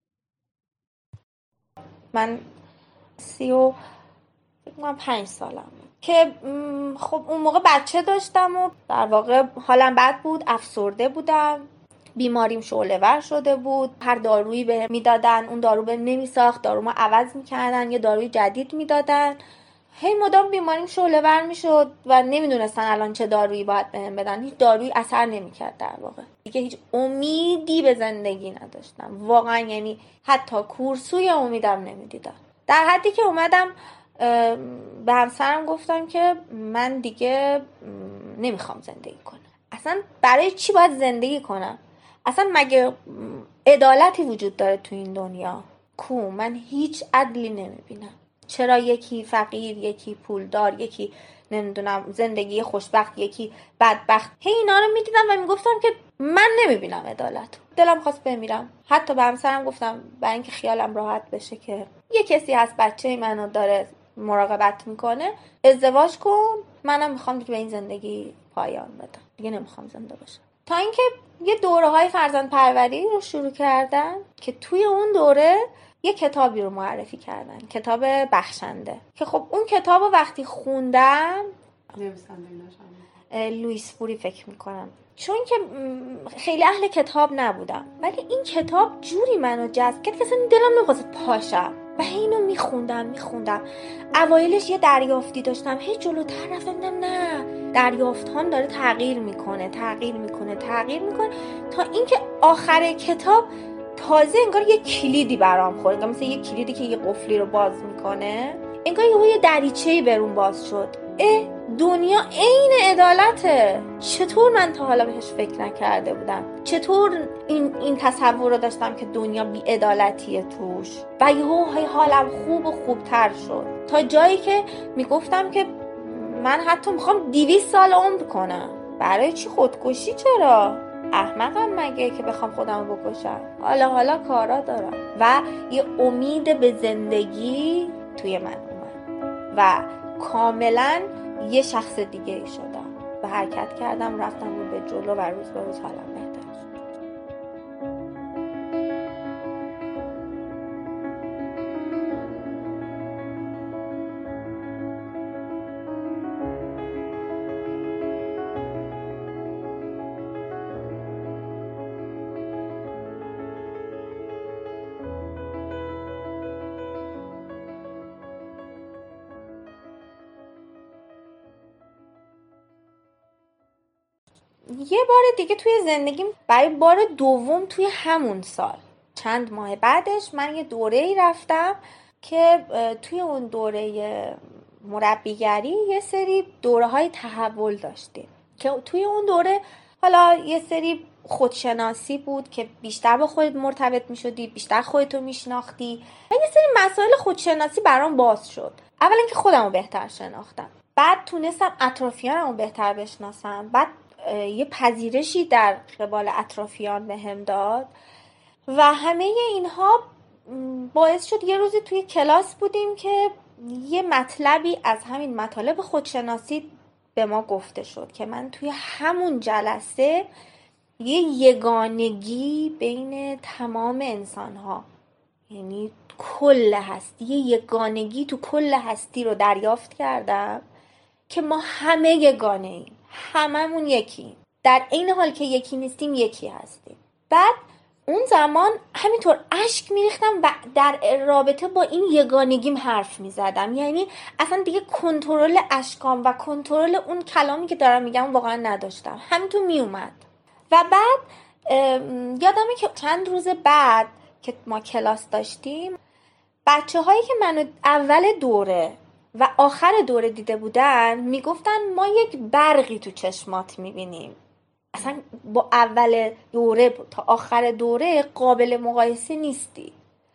من سی و فکر پنج سالم که خب اون موقع بچه داشتم و در واقع حالم بد بود، افسرده بودم، بیماریم شعله‌ور شده بود، هر دارویی به میدادن اون دارو به نمیساخت، دارومو عوض میکردن، یه داروی جدید میدادن، هی مدام بیماریم شعله‌ور میشد و نمیدونستن الان چه دارویی باید بهم بدن. هیچ دارویی اثر نمیکرد، در واقع دیگه هیچ امیدی به زندگی نداشتم واقعا، یعنی حتی کورسوی امیدم نمیدیدم. در حدی که اومدم به همسرم گفتم که من دیگه نمیخوام زندگی کنم. اصلا برای چی باید زندگی کنم؟ اصلا مگه عدالتی وجود داره تو این دنیا؟ کو من هیچ عدلی نمیبینم. چرا یکی فقیر، یکی پولدار، یکی نمیدونم زندگی خوشبخت، یکی بدبخت؟ هی اینا رو میدیدم و میگفتم که من نمیبینم عدالت. دلم خواست بمیرم. حتی به همسرم گفتم برای اینکه خیالم راحت بشه که یه کسی هست بچه منو داره مراقبت میکنه ازدواج کن، منم میخوام دیگه به این زندگی پایان بدم، دیگه نمیخوام زنده باشم. تا اینکه یه دوره های فرزند پروری رو شروع کردن که توی اون دوره یه کتابی رو معرفی کردن، کتاب بخشنده، که خب اون کتاب رو وقتی خوندم، نویسنده لوئیس فوری فکر میکنم، چون که خیلی اهل کتاب نبودم ولی این کتاب جوری منو جذب کرد که اصلا دلم نمی‌خواست پاشم و اینو میخوندم میخوندم اوایلش یه دریافتی داشتم، هی جلوتر رفتم دیدم نه، دریافت هم داره تغییر میکنه تغییر میکنه تغییر میکنه تا اینکه آخر کتاب تازه انگار یه کلیدی برام خورد، انگار مثل یه کلیدی که یه قفلی رو باز میکنه، انگار یه دریچه‌ای برام باز شد. اه دنیا عین عدالته، چطور من تا حالا بهش فکر نکرده بودم، چطور این این تصور رو داشتم که دنیا بی عدالتیه توش، و یهو حالم خوب و خوبتر شد تا جایی که میگفتم که من حتی میخوام دویست سال عمر کنم. برای چی خودکشی؟ چرا؟ احمقم مگه که بخوام خودم رو بکشم؟ حالا حالا کارا دارم و یه امید به زندگی توی من اومد و کاملا یه شخص دیگه ای شدم و حرکت کردم، رفتم رو به جلو و روز به روز حالم بهتر شد. یه بار دیگه توی زندگیم برای بار دوم توی همون سال چند ماه بعدش من یه دوره‌ای رفتم که توی اون دوره مربیگری یه سری دوره‌های تحول داشتیم که توی اون دوره حالا یه سری خودشناسی بود که بیشتر با خودت مرتبط می‌شدی، بیشتر خودتو میشناختی و یه سری مسائل خودشناسی برام باز شد. اولا که خودم رو بهتر شناختم، بعد تونستم اطرافیانم رو بهتر بشناسم، بعد یه پذیرشی در قبال اطرافیان بهم داد و همه اینها باعث شد یه روزی توی کلاس بودیم که یه مطلبی از همین مطالب خودشناسی به ما گفته شد که من توی همون جلسه یه یگانگی بین تمام انسان‌ها، یعنی کل هستی، یه یگانگی تو کل هستی رو دریافت کردم که ما همه یگانه ایم، هممون یکی، در این حال که یکی نیستیم یکی هستیم. بعد اون زمان همینطور اشک میریختم و در رابطه با این یگانگیم حرف میزدم، یعنی اصلا دیگه کنترل اشکام و کنترل اون کلامی که دارم میگم واقعا نداشتم، همینطور میومد. و بعد یادمه که چند روز بعد که ما کلاس داشتیم، بچه هایی که منو اول دوره و آخر دوره دیده بودن میگفتن ما یک برقی تو چشمات میبینیم، اصلا با اول دوره تا آخر دوره قابل مقایسه نیستی.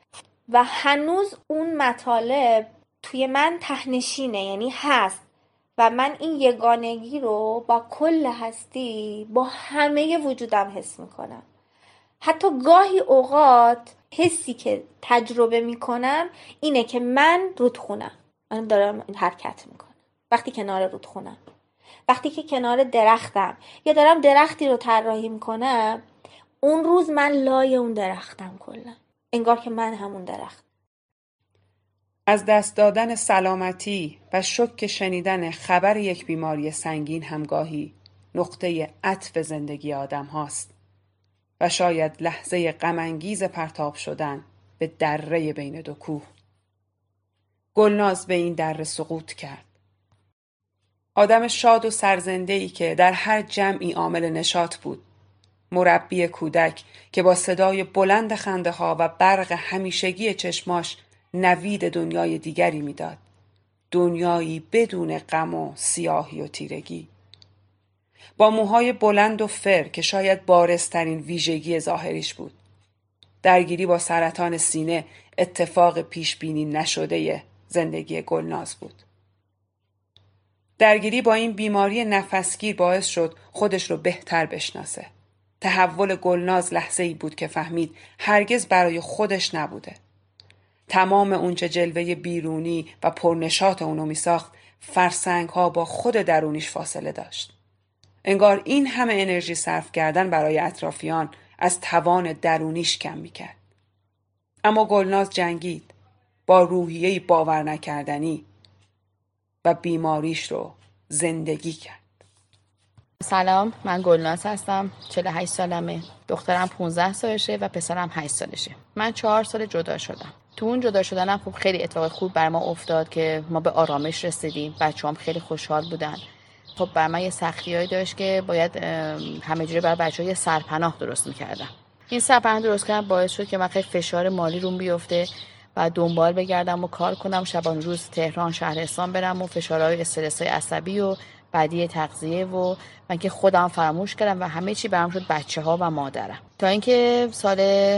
و هنوز اون مطالب توی من تهنشینه، یعنی هست و من این یگانگی رو با کل هستی با همه وجودم حس میکنم. حتی گاهی اوقات حسی که تجربه میکنم اینه که من رودخونم، من دارم حرکت میکنم وقتی کنار رودخونم، وقتی که کنار درختم یا دارم درختی رو طراحی میکنم، اون روز من لای اون درختم کلا، انگار که من همون درخت. از دست دادن سلامتی و شوک شنیدن خبر یک بیماری سنگین همگاهی نقطه عطف زندگی آدم هاست و شاید لحظه غم‌انگیز پرتاب شدن به دره بین دو کوه. گلناز به این دره سقوط کرد. آدم شاد و سرزنده‌ای که در هر جمعی عامل نشاط بود. مربی کودک که با صدای بلند خنده ها و برق همیشگی چشماش نوید دنیای دیگری میداد. دنیایی بدون غم و سیاهی و تیرگی. با موهای بلند و فر که شاید بارزترین ویژگی ظاهریش بود. درگیری با سرطان سینه اتفاق پیش بینی نشده زندگی گلناز بود. درگیری با این بیماری نفسگیر باعث شد خودش رو بهتر بشناسه. تحول گلناز لحظه‌ای بود که فهمید هرگز برای خودش نبوده. تمام اونچه جلوه بیرونی و پرنشاط اونو میساخت فرسنگ ها با خود درونیش فاصله داشت. انگار این همه انرژی صرف کردن برای اطرافیان از توان درونیش کم میکرد. اما گلناز جنگید با روحیه‌ای باور نکردنی و بیماریش رو زندگی کرد. سلام، من گلناز هستم. چهل و هشت سالمه. دخترم پانزده سالشه و پسرم هشت سالشه. من چهار سال جدا شدم. تو اون جدا شدنم خب خیلی اتفاق خوب بر ما افتاد که ما به آرامش رسیدیم. بچه‌هام خیلی خوشحال بودن. خب بر من یه سختیایی داشت که باید همه جوره برای بچه‌ها یه سرپناه درست می‌کردم. این سرپناه درست کردن باعث شد که من خیلی فشار مالی روم بیفته و دنبال بگردم و کار کنم، شبان روز تهران شهرستان برم و فشارهای استرس‌های عصبی و بدی تغذیه و من که خودم فراموش کردم و همه چی برام شد بچه‌ها و مادرم. تا اینکه سال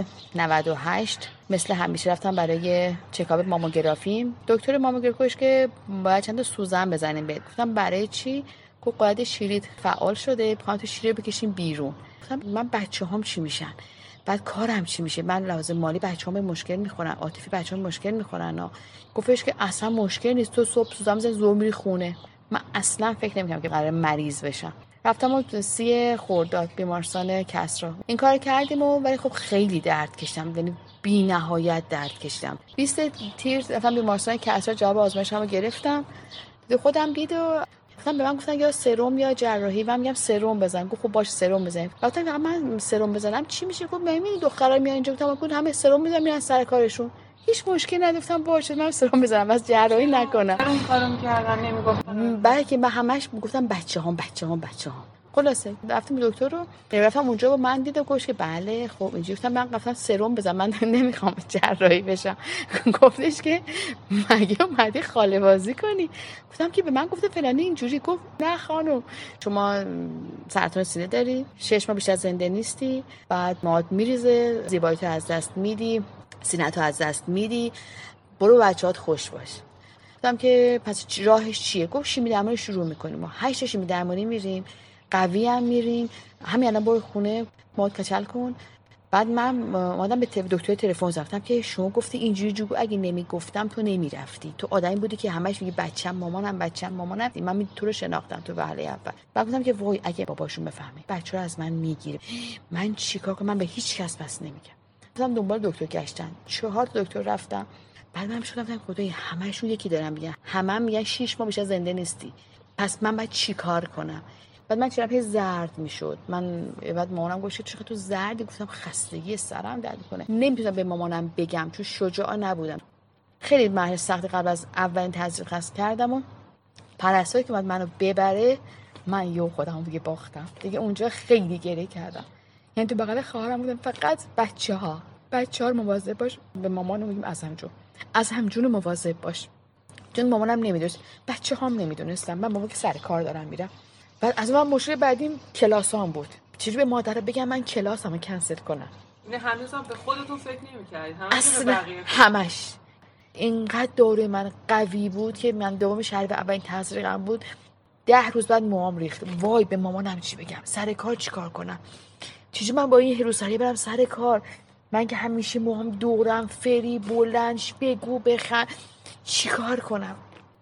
نود و هشت مثل همیشه رفتم برای چکاپ ماموگرافی. دکتر ماموگرافی گفت که باید چند تا سوزن بزنیم بهت. گفتم برای چی؟ گفت قاعده شیریت فعال شده، می‌خوام تو شیر بکشیم بیرون. گفتم من بچه‌هام چی میشن؟ بعد کارم چی میشه؟ من لازم مالی بچه‌هام مشکل میخورن، عاطفی بچه‌هام مشکل میخورن. گفتش که اصلا مشکل نیست، تو صبح سوزن بزن زور میری خونه. من اصلا فکر نمی‌کردم که قرار مریض بشم. رفتم و سی خرداد بیمارستان کسری این کار کردیم و ولی خب خیلی درد کشیدم، یعنی بی نهایت درد کشیدم. بیست تیر رفتم بیمارستان کسری، جواب آزمایشمو گرفتم. دید خودم دید و گفتم به من گفتن یا سرم یا جراحی و من میگم سرم بزن. گفت خب باشه سرم بزنیم. گفتم من سرم بزنم چی میشه؟ گفت ببین دخترا میان اینجا گفتم گفت همه سرم میزنن میرن سر کارشون. هیچ مشکلی نداشتم باشه من سرم بزنم بس جراحی نکنم. اون کارو می‌کردن نمیگفتن. بلکه من همش میگفتم بچه‌هام بچه‌هام بچه‌هام. خلاصه رفتم دکتر رو رفتم اونجا و من دیدم گفت که بله خب اینجوری. گفتم من گفتم سرم بزن من نمیخوام جراحی بشم. گفتش که مگه اومدی خاله بازی کنی؟ گفتم که به من گفته فلانی اینجوری. گفت نه خانم شما سرطان سینه داری، شش ماه بیشتر از زنده نیستی، بعد مواد میریزه، زیباییت از دست میدی، سینه‌تو از دست میدی، برو بچه‌هات خوش باش. گفتم که پس راهش چیه؟ گفت شیمی درمانی شروع میکنیم. ما هشت شیمی درمانی میریم، قوی هم میریم، همین الان برو خونه مواد کچل کن. بعد من اومدم به دکتر تلفن زدم که شما گفتی اینجوری جوگو، اگه نمیگفتم تو نمیرفتی، تو آدمی بودی که همش میگی بچه‌م مامانم بچه‌م مامانم. من تو رو شناختم تو وهله اول. بعد گفتم که وای اگه باباشون بفهمه بچه‌ها از من میگیره من چیکار کنم؟ من به هیچ کس پس نمیگم. رفتم دنبال دکتر گشتن، چهار دکتر رفتم. بعد من شدم گفتم خدای همه‌شون یکی دارن میگن، همه میگن شش ماه بیشتر زنده نیستی، پس من باید چیکار کنم؟ بعد من چرا زرد میشد. من بعد مامانم گفت چرا تو زردی؟ گفتم خستگی سرم درد کنه. نمیتونم به مامانم بگم چون شجاع نبودم. خیلی مرحله سختی قبل از اولین تزریق خست کردم و پرستاری که اومد منو ببره من یو خودم دیگه باختم دیگه. اونجا خیلی گریه کردم. یعنی تو بغل خواهرم بودم فقط بچه‌ها بچه‌ها رو مواظب باش. به مامانم میگم از همجون از همجون مواظب باش، چون مامانم نمیدونست، بچه‌هام نمیدونستم. من موقعی که سر کار دارم میرم. بعد از من مشکل بعدیم کلاسام بود. چجوری به مادر بگم من کلاسامو کنسل کنم؟ نه هنوزم به خودتون فکر نمی‌کردید؟ اصلا همش اینقدر دوره من قوی بود که من دوم شهر به اولین تزریقم بود ده روز بعد موام ریخت. وای به مامانم چی بگم؟ سر کار چیکار کنم؟ چجوری من با این هروسری برم سر کار؟ من که همیشه موام دورم فری بلندش بگو بخند چیکار کنم؟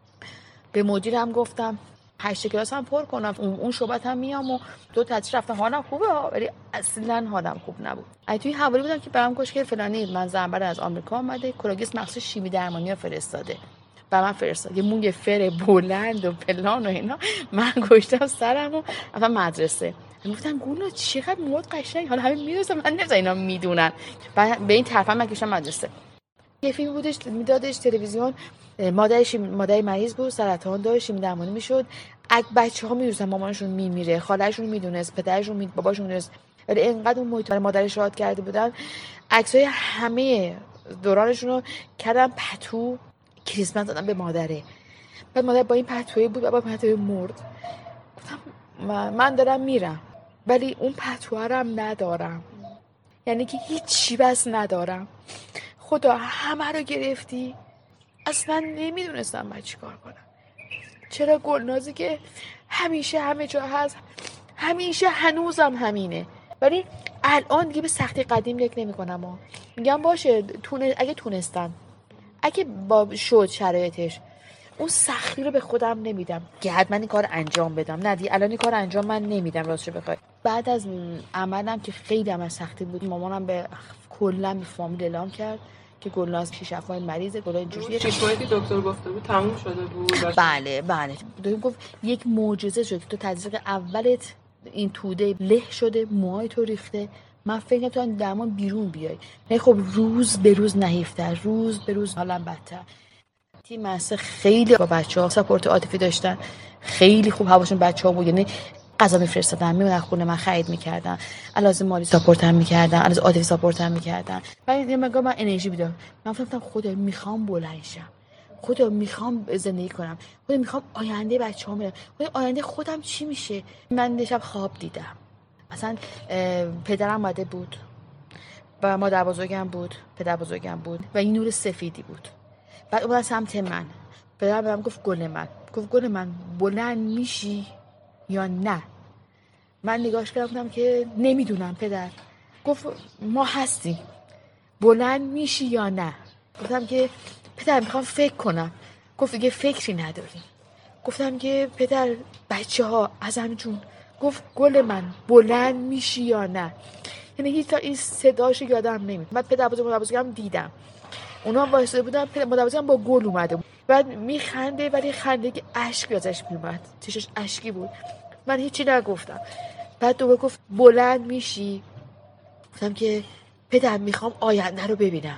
به مدیرم گفتم هشت کلاس هم پر کنم، اون شعبت هم میام و دو تدریس رفتم. حالم خوبه ولی اصلا حالم خوب نبود. ای توی حوالی بودم که برام گفت که فلانی من زنبر از آمریکا اومده کلاگیس مخصوص شیمی درمانی ها فرستاده. و من فرستاد یه موی فر بلند و پلان و اینا. من گشتم سرم و رفتم مدرسه. گفتن گولا چقدر مواد قشنگ، حالا همه میدونن من نمی‌دونم اینا میدونن. به این طرفم من کشم مدرسه. یه فیلم بودش میدادش تلویزیون، مادرش مادر مریض بود، سرطان داشت، شیمی درمانی میشد. اگه بچه‌ها میدونن مامانشون میمیره، خاله‌شون میدونست، پدرشون می باباشون میدونست، ولی اینقدر اون محیط مادرش شاد کرده بودن. عکسای همه دورانشون رو کردن پتو کریسمس دادن به مادره. بعد مادر با این پتوی بود، بابا پتوی مرد. گفتم من دارم میرم ولی اون پتوها رو هم ندارم، یعنی که هیچ چی بس ندارم. خدا همه رو گرفتی. اصلا نمیدونستم من چی کار کنم. چرا گلنازی که همیشه همه جا هست، همیشه هنوزم همینه، ولی الان دیگه به سختی قدیم یک نمی کنم. میگم باشه تونه... اگه تونستم اگه با شد شرایطش اون سختی رو به خودم نمیدم که حتما این کار انجام بدم. نه دیگه الان این کار انجام من نمیدم راستش بخوای. بعد از عملم که خیلی هم سختی بود، مامانم به کلا به فامیل اعلام کرد که گلناز شیش هفت ماه مریضه. گلناز اینجوریه شش ماهی که دکتر گفته بود تموم شده بود. بله بله دکتر گفت یک معجزه شد که تو تزریق اولت این توده له شده، موهای تو ریخته. من فکر نمی‌کردم درمان بیرون بیای. نه خب روز به روز نحیفتر، روز به روز حالم بدتر. تیم مؤسسه خیلی با بچه‌ها ساپورت عاطفی داشتن، خیلی خوب حواسشون بچه‌ها بود. یعنی غذا میفرستادن، میمونن خونه من خرید میکردن، علاوه مالی ساپورت هم میکردن، علاوه عاطفی ساپورت هم میکردن. بعد یه مقدار من انرژی میدم. من فهمیدم خدا میخوام بلند شم، خدا میخوام زندگی کنم، خدا میخوام آینده بچه‌هام ببینم، خدا آینده خودم چی میشه. من شب خواب دیدم مثلا پدرم اومده بود و مادر بزرگم بود، پدر بزرگم بود و این نور سفیدی بود. بعد اون سمت من پدرم بهم گفت گل من، گفت گل من بلند میشی یا نه؟ من نگاش کردم که نمیدونم پدر. گفت ما هستیم، بلند میشی یا نه؟ گفتم که پدر میخوام فکر کنم. گفت دیگه فکری نداری. گفتم که پدر بچه ها ازم جون. گفت گل من بلند میشی یا نه؟ یعنی هیچ تا این صداشو یادم نمیاد. بعد پدر بزرگ مادر بزرگم دیدم اونا وایساده بودن، مادر بزرگم با گل اومده بود، بعد میخنده ولی خنده که اشک ازش میومد، چشش اشکی بود. من هیچی نگفتم. بعد دوباره گفت بلند میشی؟ گفتم که پدر میخوام آینده رو ببینم.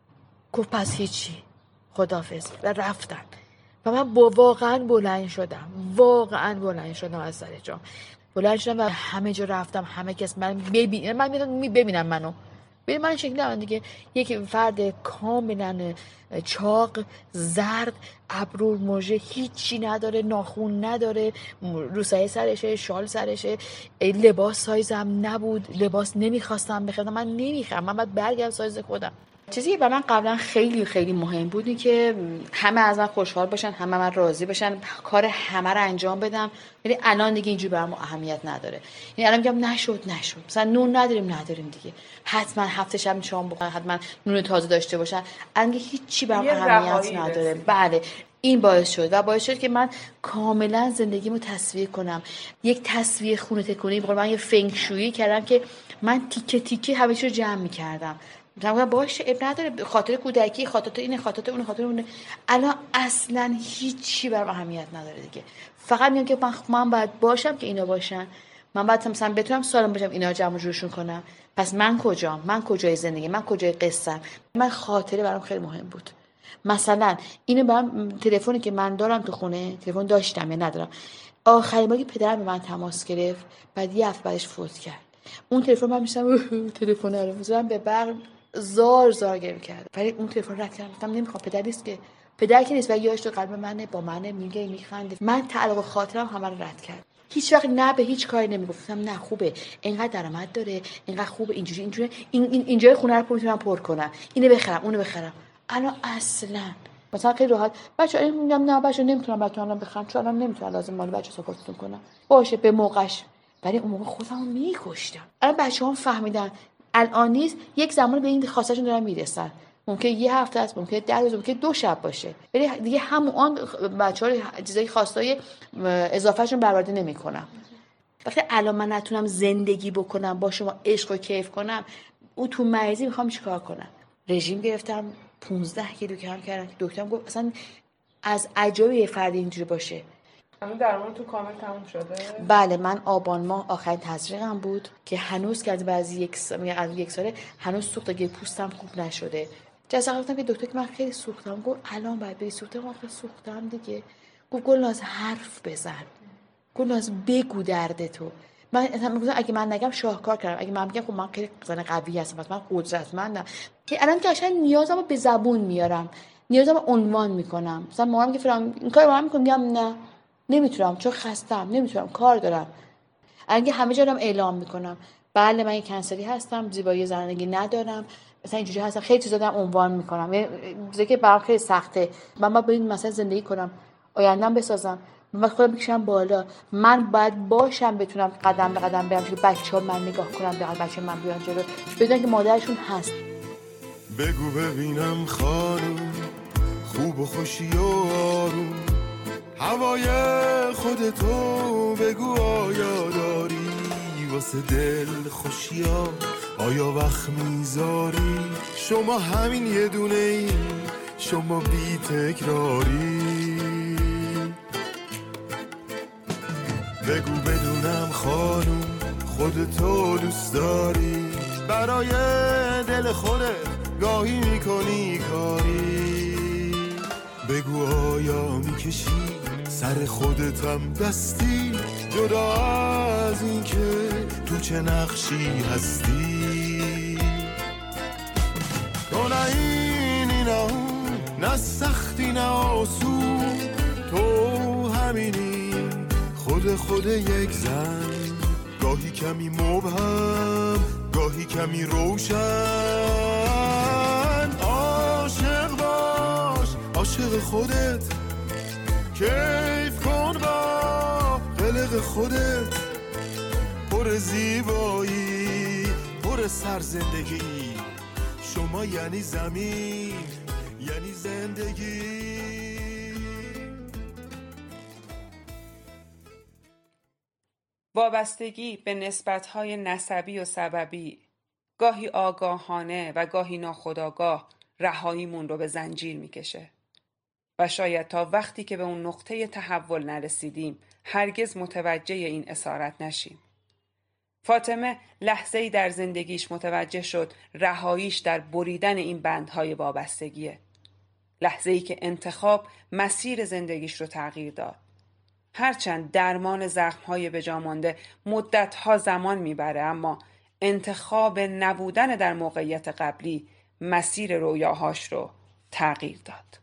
گفت پس هیچی، خداحافظ. و رفتن و من با واقعا بلند شدم، واقعا بلند شدم از سر جام. بلند شدم و همه جا رفتم، همه کس من ببین، من میرم ببینم منو. ببین من شکلی من دیگه یک فرد کاملا چاق، زرد، ابرو موجه، هیچی نداره، ناخون نداره، روسای سرشه، شال سرشه، لباس سایزم نبود، لباس نمیخواستم بخرم، من نمیخرم، من باید برگردم سایز خودم. چیزی که برای من قبلا خیلی خیلی مهم بودی که همه از من خوشحال باشن، همه من راضی باشن، کار همه رو انجام بدم. ولی الان دیگه اینجوری برام اهمیت نداره. یعنی الان میگم نشد نشد، مثلا نون نداریم نداریم دیگه، حتما هفته شب شام بخورن، حتما نون تازه داشته باشن. الان هیچی برام اهمیت نداره. بله این باعث شد و باعث شد که من کاملا زندگیمو تصویر کنم. یک تصویر خونه تکونی، بقول من یه فنگ شویی کردم که من تیکه تیکه همه چی رو جمع می‌کردم. مثلا باشه اب نداره، خاطر کودکی، خاطر اینه، خاطر اون، خاطر اون. الان اصلا هیچی برام اهمیت نداره دیگه. فقط میگم که من من باید باشم که اینا باشن، من باید مثلا بتونم سالم باشم، اینا جمع جورشون کنم. پس من کجام؟ من کجای زندگی؟ من کجای قصه‌ام؟ من خاطره برام خیلی مهم بود. مثلا اینو برام تلفنی که من دارم تو خونه، تلفن داشتم یا ندارم، آخرین باری پدرم به من تماس گرفت بعد یه هفته بعدش فوت کرد. اون تلفن من میشم تلفن رو میذارم به برق، زار زار گرم کرد. ولی اون تلفن رد کردم، گفتم نمیخوام، پدر نیست که، پدر که نیست و یادش تو قلب منه، با منه، میگه، میخنده. من تعلق خاطرم همه رو رد کرد. هیچ وقت نه به هیچ کاری نمیگفتم نه خوبه، اینقدر درآمد داره، اینقدر خوبه، اینجوری اینجوری، این این اینجای خونه رو میتونم پر کنم، اینو بخرم، اونو بخرم. الان اصلا مثلا خیلی راحت بچه‌ها میگم نه بچه‌ها نمیتونم براتون بخرم، چون الان نمیتونم، لازم مال بچه‌ها ساپورتتون کنم. باشه به موقعش. ولی اون موقع خودمو میکشتم. الان بچه‌ها فهمیدن الان نیست، یک زمان به این خواستشون دارن میرسن. ممکنه یه هفته است، ممکنه ده روز، ممکنه دو شب باشه. ولی دیگه همون بچه‌ها چیزای خواستای اضافهشون برآورده نمی‌کنم. وقتی الان من نتونم زندگی بکنم، با شما عشق و کیف کنم، اون تو مریضی میخوام چیکار کنم؟ رژیم گرفتم، پانزده کیلو کم کردم. دکترم گفت اصلا از عجایب یه فرد اینجوری باشه. همین درمان تو کامل تموم شده؟ بله من آبان ماه آخرین تزریقم بود که هنوز که از بعضی یک سال از یک ساله هنوز سوختگی پوستم خوب نشده. جزا گفتم که دکتر که من خیلی سوختم. گفت الان باید بری سوخته. من خیلی سوختم دیگه. گفت گلناز حرف بزن، گلناز بگو دردتو. من مثلا اگه من نگم شاهکار کردم، اگه من میگم خب من خیلی زن قوی هستم، من قدرتمندم. که الان که اصلا نیازمو به زبون میارم، نیازمو عنوان میکنم. مثلا مامانم که فرام این کارو من میکنم، میگم نه نمیتونم چون خستم، نمیتونم کار دارم. اگه همه جا دارم اعلام میکنم بله من کنسری هستم، زیبایی زنانگی ندارم، مثلا اینجوری هستم، خیلی چیزا دارم عنوان میکنم. یعنی چیزی که برام خیلی سخته، من باید این مثلا زندگی کنم، آینده‌ام بسازم، من خودم بکشم بالا، من باید باشم بتونم قدم به قدم برم که بچه‌ها من نگاه کنم به بچه من بیان جلو، بدونن که مادرشون هست. بگو ببینم خانم خوب و خوشی و آروم، هوای خودتو بگو آیا داری واسه دل خوشی ها، آیا وقت میذاری؟ شما همین یه دونه ای، شما بی تکراری. بگو بدونم خانوم خودتو دوست داری، برای دل خودت گاهی میکنی کاری. بگو آیا میکشی سر خودتم دستی، جدا از این که تو چه نقشی هستی. تو نه اینی نه اون، نه سختی نه آسون، تو همینی خود خود یک زن، گاهی کمی مبهم گاهی کمی روشن. عاشق باش عاشق خودت، کیف کن با قلق خودت، پر زیبایی پر سر زندگی، شما یعنی زمین یعنی زندگی. وابستگی به نسبت‌های نسبی و سببی، گاهی آگاهانه و گاهی ناخودآگاه رهاییمون رو به زنجیر میکشه و شاید تا وقتی که به اون نقطه تحول نرسیدیم هرگز متوجه این اسارت نشیم. فاطمه لحظه‌ای در زندگیش متوجه شد رهاییش در بریدن این بندهای وابستگیه. لحظه‌ای که انتخاب مسیر زندگیش رو تغییر داد. هرچند درمان زخم‌های بجامانده مدت‌ها زمان میبره، اما انتخاب نبودن در موقعیت قبلی مسیر رویاهاش رو تغییر داد.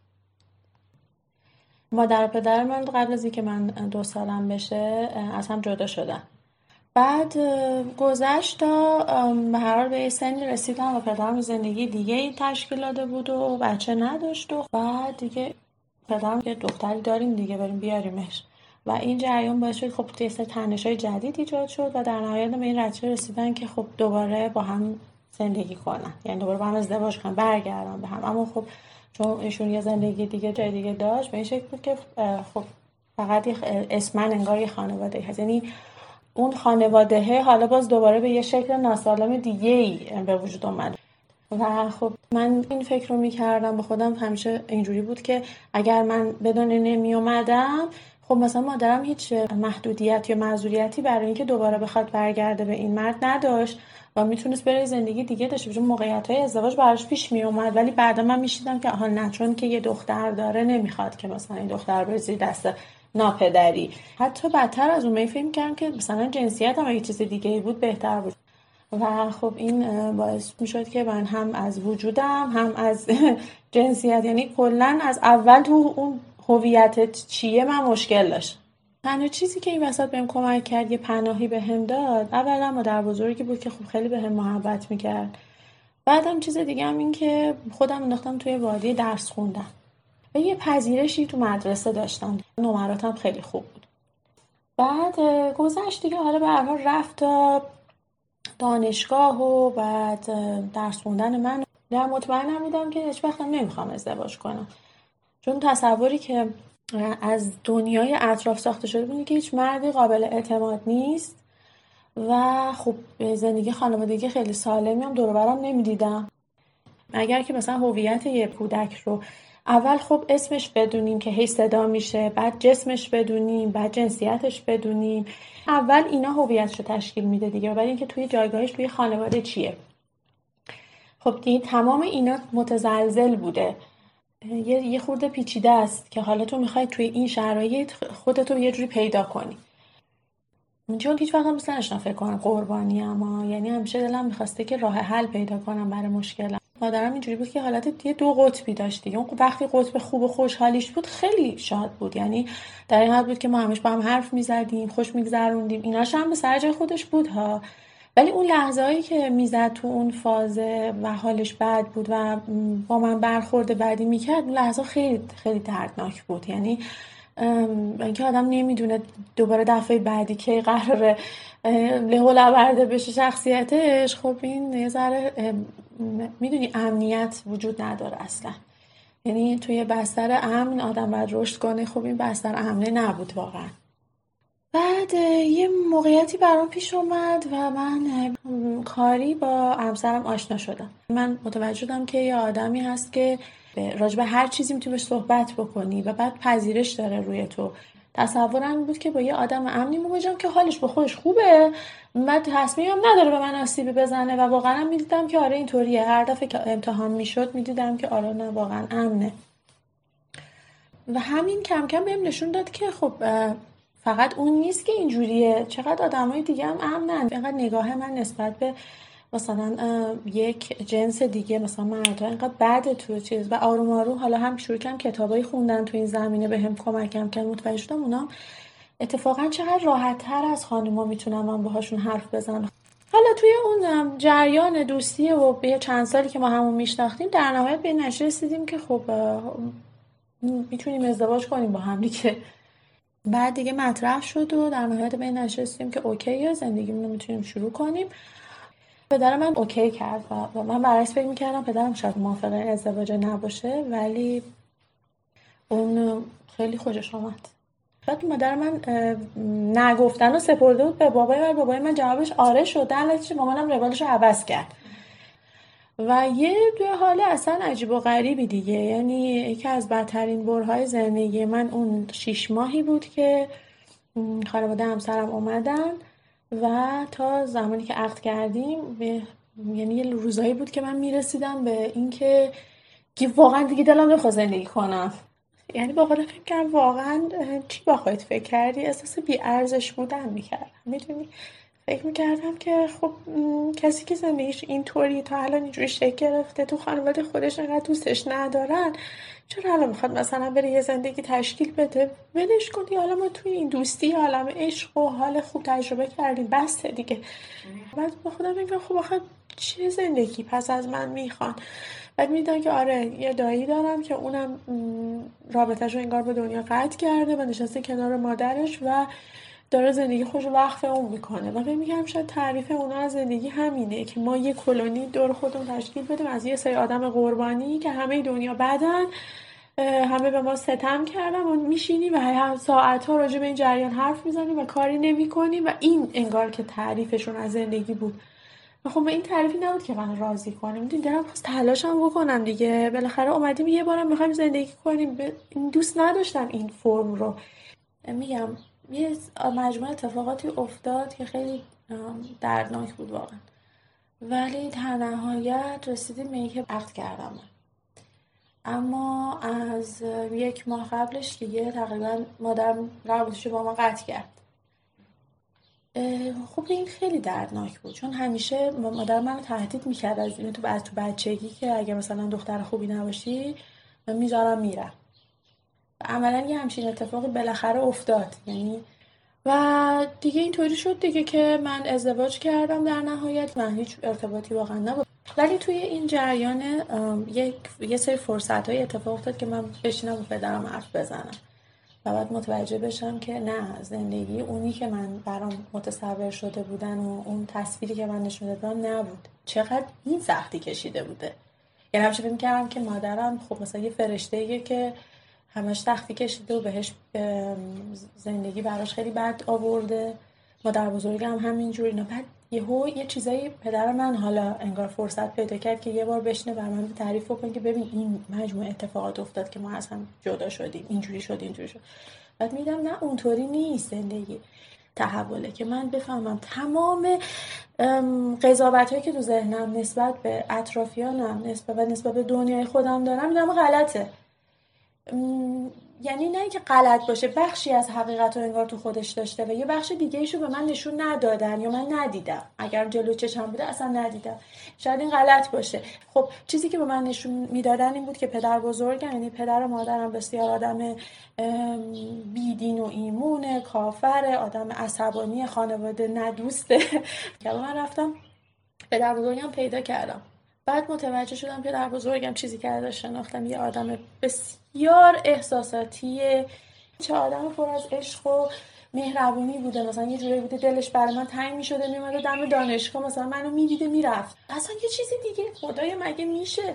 مادر و پدر من قبل از اینکه من دو سالم بشه از هم جدا شدن. بعد گذشت تا به هر حال به یه سنی رسیدم و پدرم زندگی دیگه تشکیل داده بود و بچه نداشت و بعد دیگه پدرم یه دختری داریم دیگه بریم بیاریمش و این جریان باعث شد خب یه سری تنش‌های جدید ایجاد شد و در نهایت به این نتیجه رسیدن که خب دوباره با هم زندگی کنن، یعنی دوباره با هم ازدواج کنن، برگردن به هم. اما خب چون ایشون یه زندگی دیگه جای دیگه داشت به این شکل بود که خب فقط اسمن انگار یه خانواده هست، یعنی اون خانواده حالا باز دوباره به یه شکل ناسالم دیگه ای به وجود اومد و خب من این فکر رو میکردم به خودم همیشه اینجوری بود که اگر من بدون نمی اومدم خب مثلا مادرم هیچ محدودیت یا معذوریتی برای اینکه دوباره بخواد برگرده به این مرد نداشت و میتونست بره زندگی دیگه داشته باشه. موقعیت‌های ازدواج براش پیش می اومد ولی بعدا من میشیدم که آها نه، چون که یه دختر داره نمیخواد که مثلا این دختر بره زیر دست ناپدری. حتی بدتر از اون می فکر می‌کردم که مثلا جنسیت هم یه چیز دیگه بود بهتر بود و خب این باعث میشد که من هم از وجودم هم از جنسیت، یعنی کلا از اول تو اون هویتت چیه من مشکل داشت. تنها چیزی که این وسط بهم کمک کرد یه پناهی بهم داد، اولا مادر بزرگی بود که خب خیلی بهم محبت میکرد، بعدم چیز دیگه هم این که خودم انداختم توی وادی درس خوندم و یه پذیرشی تو مدرسه داشتم، نمراتم خیلی خوب بود. بعد گذشت دیگه، حالا به هر حال رفت تا دانشگاه و بعد درس خوندن من در مطمئنم بودم که هیچ وقتم نمیخوام ازدواج کنم، چون تصوری که از دنیای اطراف ساخته شده بود که هیچ مردی قابل اعتماد نیست و خب زندگی خانوادگی خیلی سالمی هم دور و برم نمیدیدم. اگر که مثلا هویت یه کودک رو اول خب اسمش بدونیم که هی صدا میشه، بعد جسمش بدونیم، بعد جنسیتش بدونیم، اول اینا هویتش رو تشکیل میده دیگه، و بعد اینکه توی جایگاهش توی خانواده چیه. خب دیگه تمام اینا متزلزل بوده، یه یه خورده پیچیده است که حالا تو میخوای توی این شرایط خودتو یه جوری پیدا کنی. چون هیچ وقت هم مثلا نشنا فکر کنم قربانی، اما یعنی همیشه دلم میخواسته که راه حل پیدا کنم برای مشکلم. مادرم اینجوری بود که حالت یه دو قطبی داشت دیگه. اون وقتی قطب خوب و خوشحالیش بود خیلی شاد بود، یعنی در این حد بود که ما همش با هم حرف میزدیم، خوش میگذروندیم، ایناش هم به سر جای خودش بود ها. ولی اون لحظه‌هایی که میزد تو اون فاز و حالش بد بود و با من برخورد بدی میکرد، اون لحظه خیلی خیلی دردناک بود. یعنی اینکه آدم نمیدونه دوباره دفعه بعدی که قراره له و لورده بشه شخصیتش، خب این یه ذره میدونی امنیت وجود نداره اصلا. یعنی توی بستر امن آدم باید رشد کنه. خب این بستر امنه نبود واقعا. بعد یه موقعیتی برام پیش اومد و من کاری با همسرم آشنا شدم. من متوجه شدم که یه آدمی هست که راجع به هر چیزی میتونی بهش صحبت بکنی و بعد پذیرش داره روی تو. تصورم این بود که با یه آدم امنی مواجهم که حالش با خودش خوبه، من تصمیمم نداره به من آسیبی بزنه و واقعا میدیدم که آره اینطوریه. هر دفعه که امتحان میشد میدیدم که آره نه واقعا امنه. و همین کم کم بهم نشون داد که خب فقط اون نیست که اینجوریه، چقدر آدمای دیگه هم امنن. اینقدر نگاه من نسبت به مثلا یک جنس دیگه مثلا مردها اینقدر بده تو چیز. و آروم آروم حالا هم شروع کردم کتابای خوندن تو این زمینه بهم کمکم کرد، متوجه شدم اونا اتفاقا چقدر راحت تر از خانوما میتونم من باهاشون حرف بزنم. حالا توی اون جریان دوستی و به چند سالی که ما همون میشناختیم در نهایت به این نتیجه رسیدیم که خب میتونیم ازدواج کنیم با هم دیگه. بعد دیگه مطرح شد و در نهایت به این نتیجه رسیدیم که اوکیه، زندگیمون رو میتونیم شروع کنیم. پدر من اوکی کرد و من برعکس فکر میکردم پدرم شاید موافق ازدواج نباشه، ولی اون خیلی خوشش آمد. بعد مادر من نگفتن و سپرده بود به بابای من. بابای من جوابش آره شد. در نتیجه مامانم روالش رو عوض کرد و یه دو حال اصلا عجیب و غریبی دیگه. یعنی یکی از بدترین برهای زندگی من اون شیش ماهی بود که خانواده همسرم اومدن و تا زمانی که عقد کردیم، یعنی یه روزایی بود که من میرسیدم به این که واقعا دیگه دلم نمیخواد زندگی کنم. یعنی با خودم فکر کردم واقعا چی با خودت فکر کردی؟ احساس بی ارزش بودن میکردم. میدونی فکر میکردم که خب کسی که زندگیش اینطوری تا الان اینجوری شکل گرفته، تو خانواده خودش انقدر دوستش ندارن، چرا الان میخواد مثلا بره یه زندگی تشکیل بده؟ ولش کنی، حالا ما توی این دوستی عالم عشق و حال خوب تجربه کردیم، بسته دیگه. بعد با خودم میگم خب آخه چه زندگی پس از من میخوان؟ بعد میدونم که آره یه دایی دارم که اونم رابطه‌ش رو انگار به دنیا قطع کرده و نشسته کنار مادرش و داره زندگی خوش وقف اون میکنه. و فکر میگم شاید تعریف اونا از زندگی همینه که ما یه کلونی دور خودمون تشکیل بدیم از یه سری آدم قربانی که همه دنیا بدن، همه به ما ستم کردن و میشینیم و ساعت‌ها راجع به این جریان حرف میزنیم و کاری نمی‌کنیم و این انگار که تعریفشون از زندگی بود. خب به این تعریفی نبود که من راضی کنم. میدونی دارم خواست تلاشم بکنم دیگه. بالاخره اومدیم یه بارم میخوایم زندگی کنیم. دوست نداشتم این فرم رو. میگم یه مجموعه اتفاقاتی افتاد که خیلی دردناک بود واقعا، ولی در نهایت رسیدیم به اینکه عقد کردم. اما از یک ماه قبلش دیگه تقریبا مادرم رابطه‌شو با ما قطع کرد. خب این خیلی دردناک بود، چون همیشه مادر منو تهدید میکرد از این تو بعد تو بچگی که اگه مثلا دختر خوبی نباشی من میذارم میرم. و عملا یه همچین اتفاقی بالاخره افتاد. یعنی و دیگه اینطوری شد دیگه که من ازدواج کردم در نهایت. من هیچ ارتباطی واقعا نبود، ولی توی این جریان یک یه سری فرصت‌های اتفاق افتاد که من بشینم و پدرم حرف بزنم و بعد متوجه بشم که نه، زندگی اونی که من برام متصور شده بودن و اون تصویری که من نشون دادم نبود. چقدر این سختی کشیده بوده. یعنی همیشه فکر می‌کردم که مادرم خب مثلا یه فرشته‌ایه که همش سختی کشیده و بهش زندگی براش خیلی بد آورده. مادر بزرگم همینجوری. نه بعد یهو یه چیزایی پدر من حالا انگار فرصت پیدا کرد که یه بار بشینه بر من تعریف بکنه که ببین این مجموعه اتفاقات افتاد که ما از هم جدا شدیم، اینجوری شد اینجوری شد. بعد میدم نه اونطوری نیست زندگی. تحوله که من بفهمم تمام قضاوتایی که تو ذهنم نسبت به اطرافیانم نسبت و نسبت به دنیای خودم دارم اینم غلطه. یعنی نه اینکه غلط باشه، بخشی از حقیقت رو انگار تو خودش داشته و یه بخش دیگه ایشو به من نشون ندادن یا من ندیدم. اگر جلو چشم بوده اصلا ندیدم. شاید این غلط باشه. خب چیزی که به من نشون میدادن این بود که پدر بزرگم، یعنی پدر و مادرم بسیار آدم بیدین و ایمونه، کافر، آدم عصبانی، خانواده ندوسته. که من رفتم پدر بزرگم پیدا کردم. بعد متوجه شدم که پدر بزرگم چیزی که ازش شناختم یه آدم بسیار احساساتیه، چه آدم پر از عشق و مهربونی بوده. مثلا یه جوری بوده دلش برای من تنگ می‌شده، میومد دم دانشگاه مثلا منو می‌دیده میرفت. اصلا یه چیزی دیگه خدایا مگه میشه؟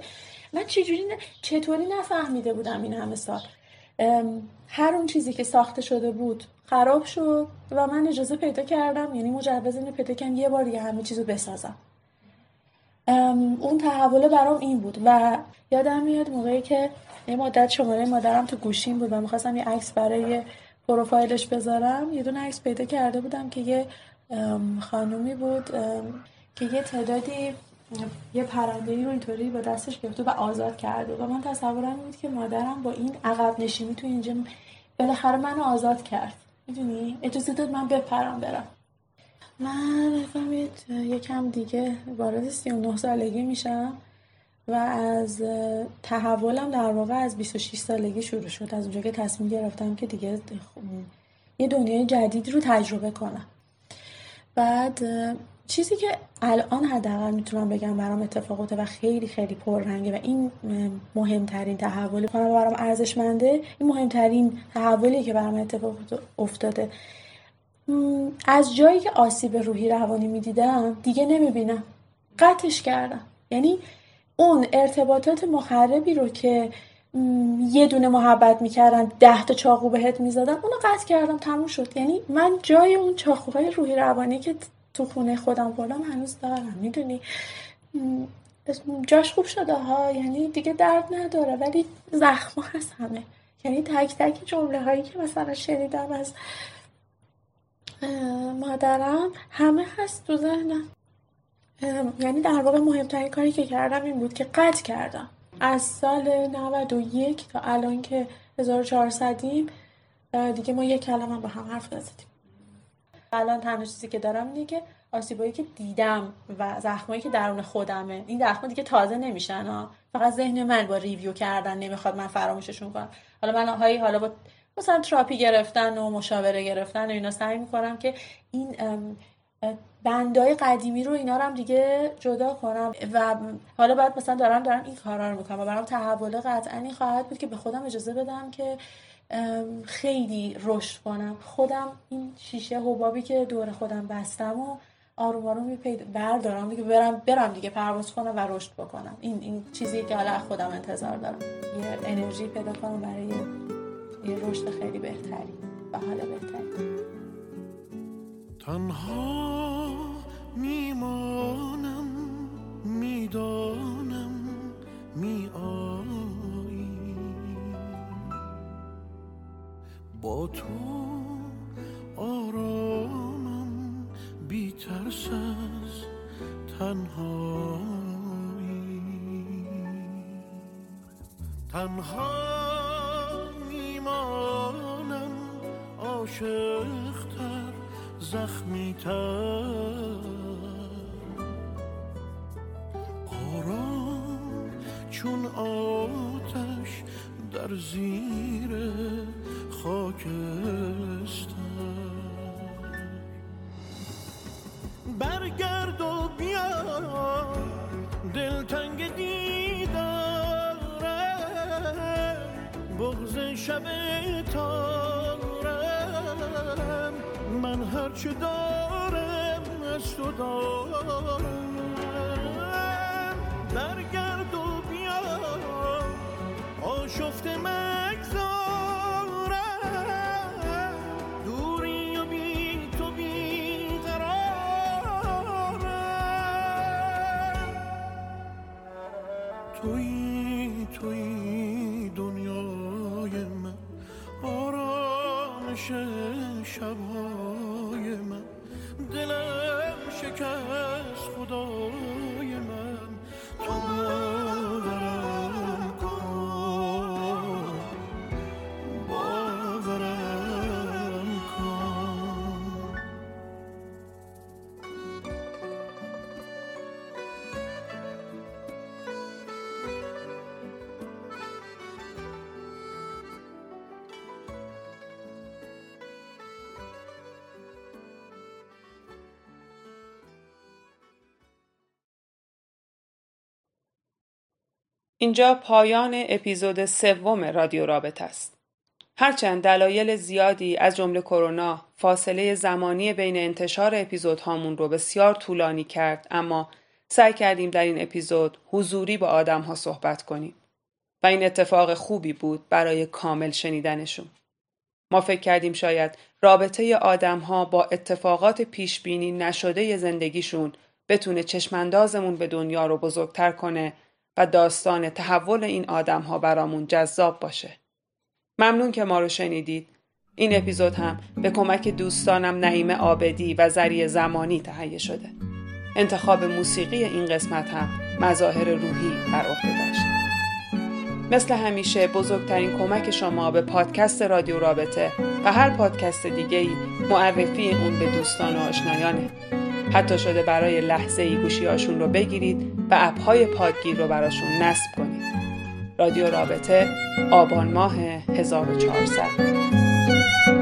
من چجوری ن... چطوری نفهمیده بودم این همه سال. هر اون چیزی که ساخته شده بود خراب شد و من اجازه پیدا کردم، یعنی مجوز اینو پیدا کردم یه بار دیگه همه چیزو بسازم. اون تحول برام این بود و یادم میاد موقعی که یه مدت شماره مادرم تو گوشیم بود و میخواستم یه عکس برای پروفایلش بذارم، یه دونه عکس پیدا کرده بودم که یه خانومی بود که یه تعدادی یه پرنده‌ای رو اینطوری با دستش گرفته و آزاد کرده و من تصورم بود که مادرم با این عقب نشینی تو اینجا بالاخره منو آزاد کرد، میدونی، اجازه داد من بپرم برم. من فهمید یکم دیگه وارد سی و نه سالگی میشم و از تحولم در واقع از بیست و شش سالگی شروع شد، از اونجا که تصمیم گرفتم که دیگه یه دنیای جدید رو تجربه کنم. بعد چیزی که الان حداقل میتونم بگم برام اتفاق و خیلی خیلی پررنگه و این مهمترین تحولی کنم و برام ارزشمنده، این مهمترین تحولی که برام اتفاق افتاده. از جایی که آسیب روحی روانی میدیدم دیگه نمیبینم، قطعش کردم. یعنی اون ارتباطات مخربی رو که یه دونه محبت میکردن ده تا چاقو بهت میزدن اونو قطع کردم، تموم شد. یعنی من جای اون چاقوهای روحی روانی که تو خونه خودم خوردم هنوز دارم، میدونی، جاش خوب شده ها، یعنی دیگه درد نداره ولی زخم هست همه. یعنی تک تک جمله هایی که مثلا شنیدم از مادرم همه هست تو ذهنم. یعنی در واقع مهمترین کاری که کردم این بود که قطع کردم. از سال نود و یک تا الان که هزار و چهارصدیم دیگه ما یک کلمه با هم حرف نزدیم. الان تنها چیزی که دارم اینه که آسیبایی که دیدم و زخمایی که درون خودمه، این زخما دیگه تازه نمیشن ها، فقط ذهن من با ریویو کردن نمیخواد من فراموششون کنم. حالا من هایی حالا با مثلا تراپی گرفتن و مشاوره گرفتن و اینا سعی میکنم که این بندای قدیمی رو اینا رو هم دیگه جدا کنم و حالا بعد مثلا دارم دارم این کارا رو میکنم و برام تحول قطعا این خواهد بود که به خودم اجازه بدم که خیلی رشد کنم. خودم این شیشه حبابی که دور خودم بستم و آروم آروم بردارم دیگه، برم برم دیگه پرواز کنم و رشد بکنم. این این چیزیه که حالا خودم انتظار دارم، یه انرژی پیدا کنم برای یه رشد خیلی بهتری و حال بهتری. تنها میمانم، میدانم میایی، با تو آرامم، بی ترس از تنهایی. تنها میمانم، عاشق‌تر، زخمی تر، آرام چون آتش در زیر خاکستر. برگرد و بیا، دلتنگ دیدارم، بغض شب تارم، من هرچه دارم از تو دارم. برگرد و بیا، آشفته مگذارم، دوری و بی تو بی قرارم. تویی تویی دنیای من، آرامش شبهای من، دلم شکست خدای من، تو باورم کن، باورم کن. اینجا پایان اپیزود سوم رادیو رابطه است. هرچند دلایل زیادی از جمله کرونا فاصله زمانی بین انتشار اپیزودهامون رو بسیار طولانی کرد، اما سعی کردیم در این اپیزود حضوری با آدم ها صحبت کنیم و این اتفاق خوبی بود برای کامل شنیدنشون. ما فکر کردیم شاید رابطه آدم ها با اتفاقات پیش بینی نشده زندگیشون بتونه چشماندازمون به دنیا رو بزرگتر کنه و داستان تحول این آدم ها برامون جذاب باشه. ممنون که ما رو شنیدید. این اپیزود هم به کمک دوستانم نعیم عابدی و زری زمانی تهیه شده. انتخاب موسیقی این قسمت هم مظاهر روحی بر عهده داشت. مثل همیشه بزرگترین کمک شما به پادکست رادیو رابطه و هر پادکست دیگه‌ای معرفی اون به دوستان و آشنایانه. حتی شده برای لحظه‌ای گوشی‌هاشون رو بگیرید و اپ‌های پادگیر رو براشون نصب کنید. رادیو رابطه، آبان ماه هزار و چهارصد.